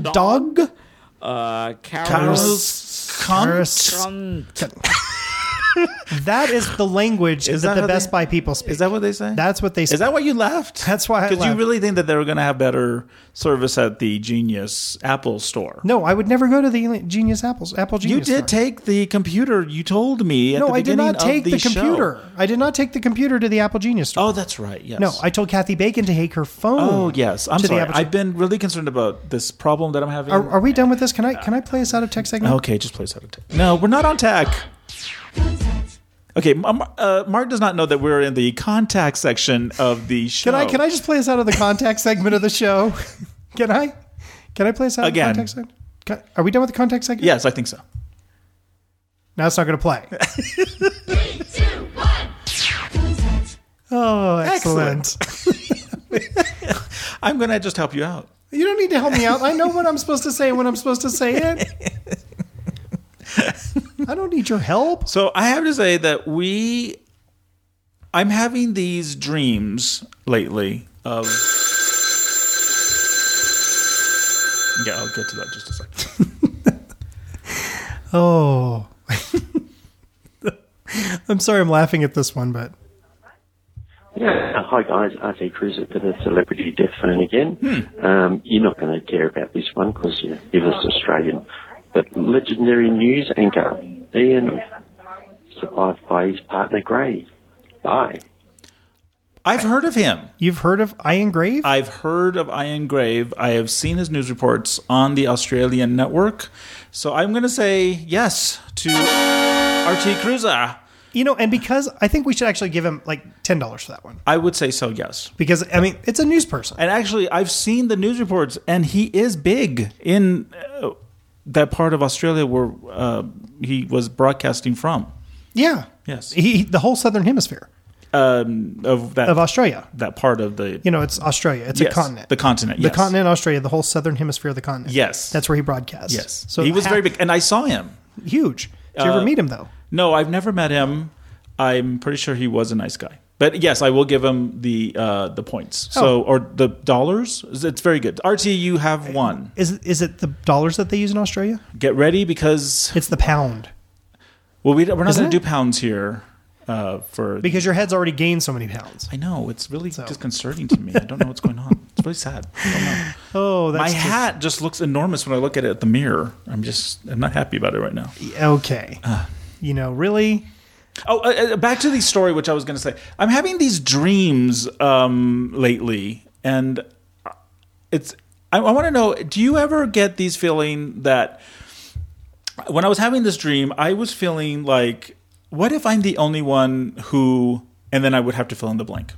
Bulldog. Uh, Carlos Carlos. Caris- Cunt. That is the language Is that, that the how Best they- Buy people speak. Is that what they say? That's what they say. Is that why you left? That's why I Because you left. really think that they were going to have better service at the Genius Apple store. No, I would never go to the Genius Apple's Apple You Genius. did store. take the computer. You told me at No, the I did beginning not take of the, the show. computer. I did not take the computer to the Apple Genius store. Oh, that's right. Yes. No, I told Kathy Bacon to take her phone. Oh, yes. I'm to the sorry. Apple I've been really concerned about this problem that I'm having. Are, are we done with this? Can I can I play us out of tech segment? Okay, just play us out of tech. No, we're not on tech. Okay, um, uh, Mark does not know that we're in the contact section of the show. Can I can I just play us out of the contact segment of the show? Can I? Can I play us out Again. of the contact segment? Can- Are we done with the contact segment? Yes, I think so. Now it's not going to play. Oh, excellent. I'm going to just help you out. You don't need to help me out. I know what I'm supposed to say when I'm supposed to say it. I don't need your help. So I have to say that we, I'm having these dreams lately of. Yeah, I'll get to that in just a second. Oh. I'm sorry I'm laughing at this one, but. Yeah, hi guys, R T Cruiser for the Celebrity Death Phone again. Hmm. Um, you're not going to care about this one because you're just Australian. But legendary news anchor Ian survived by his partner Gray. Bye. I've heard of him. You've heard of Ian Grave? I've heard of Ian Grave. I have seen his news reports on the Australian network. So I'm going to say yes to R T Cruiser. You know, and because I think we should actually give him like ten dollars for that one. I would say so, yes. Because, I mean, it's a news person. And actually, I've seen the news reports, and he is big in uh, that part of Australia where uh, he was broadcasting from. Yeah. Yes. He, the whole southern hemisphere Um, of that of Australia. that part of the You know, it's Australia. It's Yes, a continent. the continent, The yes. continent, Australia, the whole southern hemisphere of the continent. Yes. That's where he broadcasts. yes. So he was ha- very big, and I saw him. Huge. Did you Uh, ever meet him, though? No, I've never met him. I'm pretty sure he was a nice guy. But yes, I will give him the uh, the points. So Oh. or the dollars. It's very good. R T, you have one. Is is it the dollars that they use in Australia? Get ready because It's the pound. well, we, we're not Isn't going to it? do pounds here uh, for Because your head's already gained so many pounds. I know it's really disconcerting to me. I don't know what's going on. It's really sad. I don't know. Oh, that's My just- hat just looks enormous when I look at it at the mirror. I'm just I'm not happy about it right now. Okay. Uh. You know, really? Oh, uh, uh, back to the story, which I was going to say. I'm having these dreams um, lately, and it's. I, I want to know. Do you ever get these feeling that when I was having this dream, I was feeling like, what if I'm the only one who, and then I would have to fill in the blank.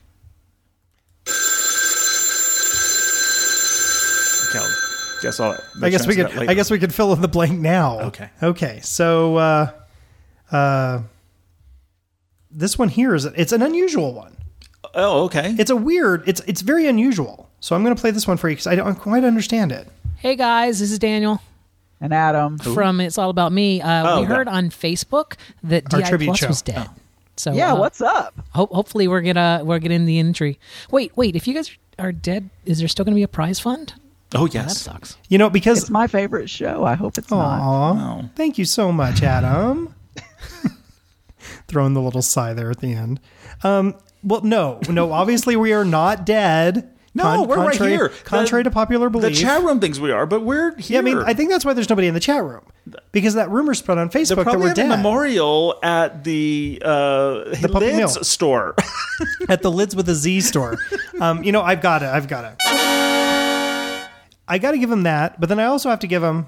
Okay, I'll guess I'll. I guess we could. I guess we could fill in the blank now. Okay. Okay. So, uh, uh, this one here is it's an unusual one. Oh, okay. It's a weird. It's it's very unusual. So I'm going to play this one for you because I don't quite understand it. Hey guys, this is Daniel and Adam from It's All About Me. Uh, Oh, we heard on Facebook that Our D I tribute Plus show. was dead. So Yeah, uh, what's up? Ho- hopefully we're gonna we're getting the entry. Wait, wait. If you guys are dead, is there still going to be a prize fund? Oh that sucks. You know, because it's my favorite show. I hope it's not. Aw, thank you so much, Adam. Throwing the little sigh there at the end. Um, well, no, no. Obviously, we are not dead. No, Con- we're contrary, right here. Contrary The- to popular The belief. chat room thinks we are, but we're here. Yeah, I mean, I think that's why there's nobody in the chat room because that rumor spread on They Facebook that probably we're have a dead memorial at the uh, The Puppy Mill. Lids store. at the Lids with a Z store. Um, you know, I've got it. I've got it. I got to give him that, but then I also have to give him.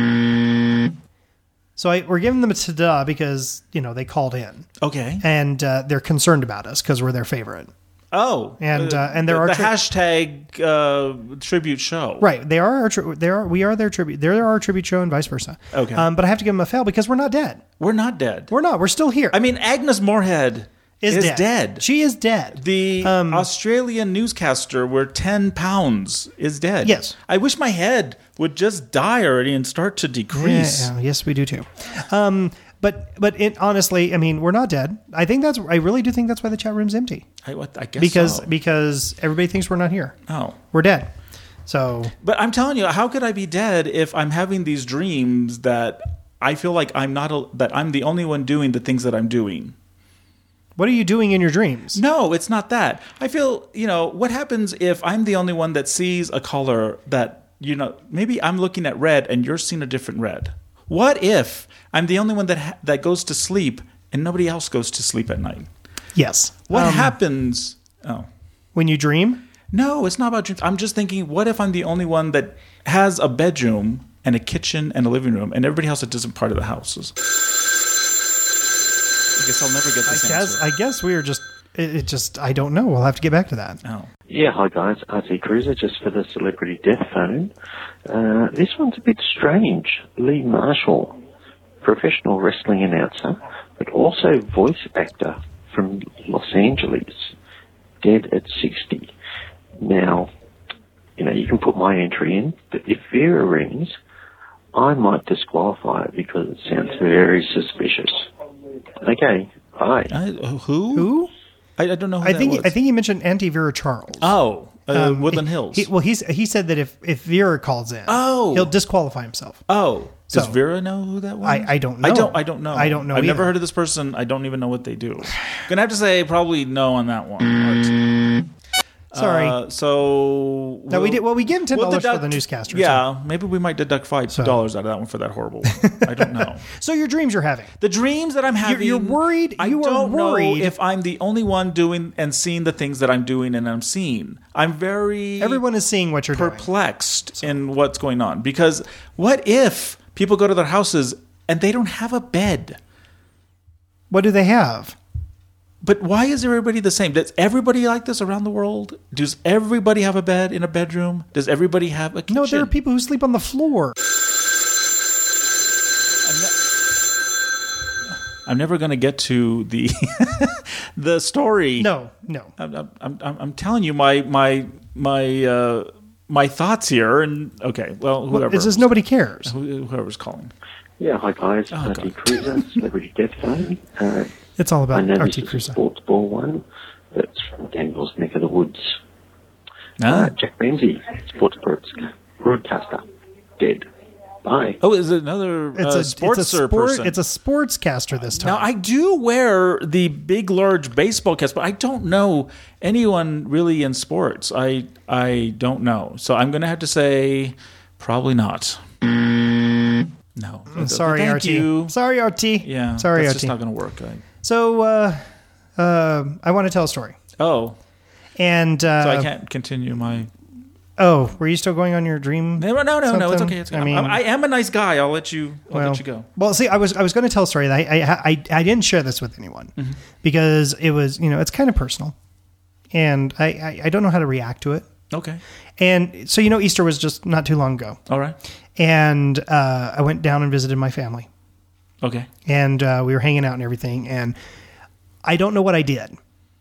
So I, we're giving them a ta-da because you know they called in. Okay. And uh, they're concerned about us because we're their favorite. Oh, And, uh, and there the, are the tri- hashtag uh, tribute show. Right, they are our tri- they are we are their tribute. They're our tribute show and vice versa. Okay. Um, but I have to give them a fail because we're not dead. We're not dead. We're not. We're still here. I mean, Agnes Moorehead Is is, dead. dead. She is dead. The Um, Australian newscaster with ten pounds is dead. Yes. I wish my head would just die already and start to decrease. Yeah, yeah, yes, we do too. Um, but but it, honestly, I mean, we're not dead. I think that's. I really do think that's why the chat room's empty. I, what, I guess because so. because everybody thinks we're not here. Oh. We're dead. So But I'm telling you, how could I be dead if I'm having these dreams that I feel like I'm not a, that I'm the only one doing the things that I'm doing. What are you doing in your dreams? No, it's not that. I feel, you know, what happens if I'm the only one that sees a color that, you know, maybe I'm looking at red and you're seeing a different red. What if I'm the only one that ha- that goes to sleep and nobody else goes to sleep at night? Yes. What Um, happens? Oh. When you dream? No, it's not about dreams. I'm just thinking, what if I'm the only one that has a bedroom and a kitchen and a living room and everybody else at different part of the houses? I guess I'll never get this I guess, answer. I guess we are just, it, it just, I don't know. We'll have to get back to that. Oh. Yeah, hi guys, R T Cruiser, just for the celebrity death phone. Uh, this one's a bit strange. Lee Marshall, professional wrestling announcer, but also voice actor from Los Angeles, dead at sixty. Now, you know, you can put my entry in, but if Vera rings, I might disqualify it because it sounds very suspicious. Okay, bye. I, who? Who? I, I don't know who I that think was. I think he mentioned Auntie Vera Charles. Oh, uh, Um, Woodland he- Hills. He, well, he's he said that if, if Vera calls in, Oh. he'll disqualify himself. Oh, does So- Vera know who that was? I- I don't I know. don't. I don't know. I don't know I've never either. heard of this person. I don't even know what they do. Gonna have to say probably no on that one. Sorry. Uh, so No, we did. Well, we give him ten we'll dollars for deduct- the newscaster. Yeah, maybe we might deduct five dollars out of that one for that horrible one. I don't know. So, so your dreams you're having. The dreams that I'm having. You're, you're worried. I you don't are worried. know if I'm the only one doing and seeing the things that I'm doing and I'm seeing. I'm very Everyone is seeing what you're doing. perplexed in what's going on, because what if people go to their houses and they don't have a bed? What do they have? But why is everybody the same? Does everybody like this around the world? Does everybody have a bed in a bedroom? Does everybody have a kitchen? No, there are people who sleep on the floor. I'm never going to get to the the story. No, no. I'm, I'm, I'm, I'm telling you my my my uh, my thoughts here. And okay, well, Well, whoever. it's just nobody cares. Who- Whoever's calling. Yeah, hi guys, Oh, R T God. Cruiser, celebrity death phone. Uh, It's all about I know R this T is a Cruiser. sports ball one, but it's from Daniel's neck of the woods. Ah. Uh, Jack Ramsey, sports broadca- broadcaster, dead. Bye. Oh, is it another It's uh, a sports it's a sport, person? It's a sportscaster this time. Now, I do wear the big, large baseball caps, but I don't know anyone really in sports. I I don't know. So I'm going to have to say probably not. No. I'm sorry, Thank R T. you. Sorry, R T. Yeah, Sorry, that's R T. just not going to work. I, So, uh, uh, I want to tell a story. oh, And uh, so I can't continue my... Oh, were you still going on your dream? No, no, no, no. It's something? okay. It's okay. I mean, I, I am a nice guy. I'll let you. I'll well, let you go. Well, see, I was I was going to tell a story that I I, I I didn't share this with anyone Mhm. because it was, you know, it's kind of personal, and I, I I don't know how to react to it. Okay. And so, you know, Easter was just not too long ago. All right. And uh, I went down and visited my family. Okay. And uh, we were hanging out and everything. And I don't know what I did.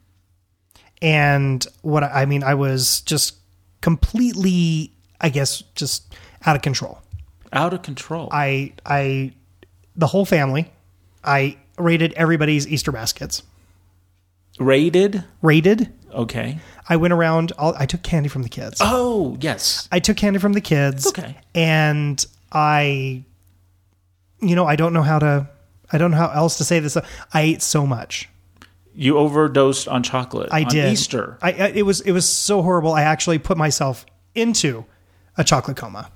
And what I, I mean, I was just completely, I guess, just out of control. Out of control. I, I, the whole family, I raided everybody's Easter baskets. Raided? Raided. Okay. I went around, all, I took candy from the kids. Oh, yes. I took candy from the kids. Okay. And I, you know, I don't know how to, I don't know how else to say this. I ate so much. You overdosed on chocolate. I on did. Easter. I, I it was it was so horrible. I actually put myself into a chocolate coma.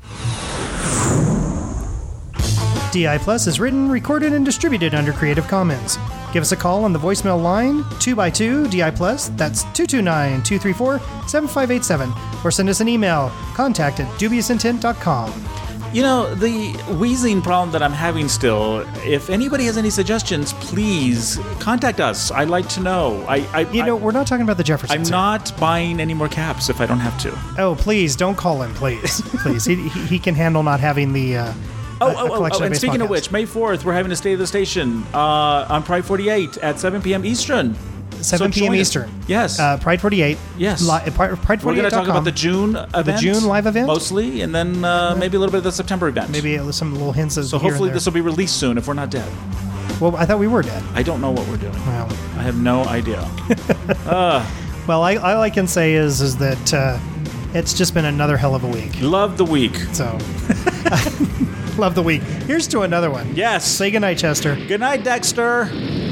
D I Plus is written, recorded, and distributed under Creative Commons. Give us a call on the voicemail line two by two D I Plus. That's two two nine, two three four, seven five eight seven, or send us an email contact at dubious intent dot com. You know, the wheezing problem that I'm having still, if anybody has any suggestions, please contact us. I'd like to know. I, I You know, we're not talking about the I'm Jeffersons. not buying any more caps if I don't have to. Oh, please don't call him, please, please. He, he he can handle not having the. Uh, Oh, a- a oh, oh, collection oh, of and baseball speaking of caps. which, May fourth, we're having a State of the Station uh, on Pride forty-eight at seven p.m. Eastern. seven So p.m. join us. Eastern. Yes. Uh, Pride forty-eight. Yes. Li- uh, Pride, Pride We're going to talk about the June. June event. The June live event? Mostly, and then uh, maybe a little bit of the September event. Maybe uh, some little hints of So here and hopefully there. this will be released soon if we're not dead. Well, I thought we were dead. I don't know what we're doing. Well, I have no idea. uh, well, I, all I can say is is that uh, it's just been another hell of a week. Love the week. So, Love the week. Here's to another one. Yes. Say goodnight, Chester. Good night, Dexter.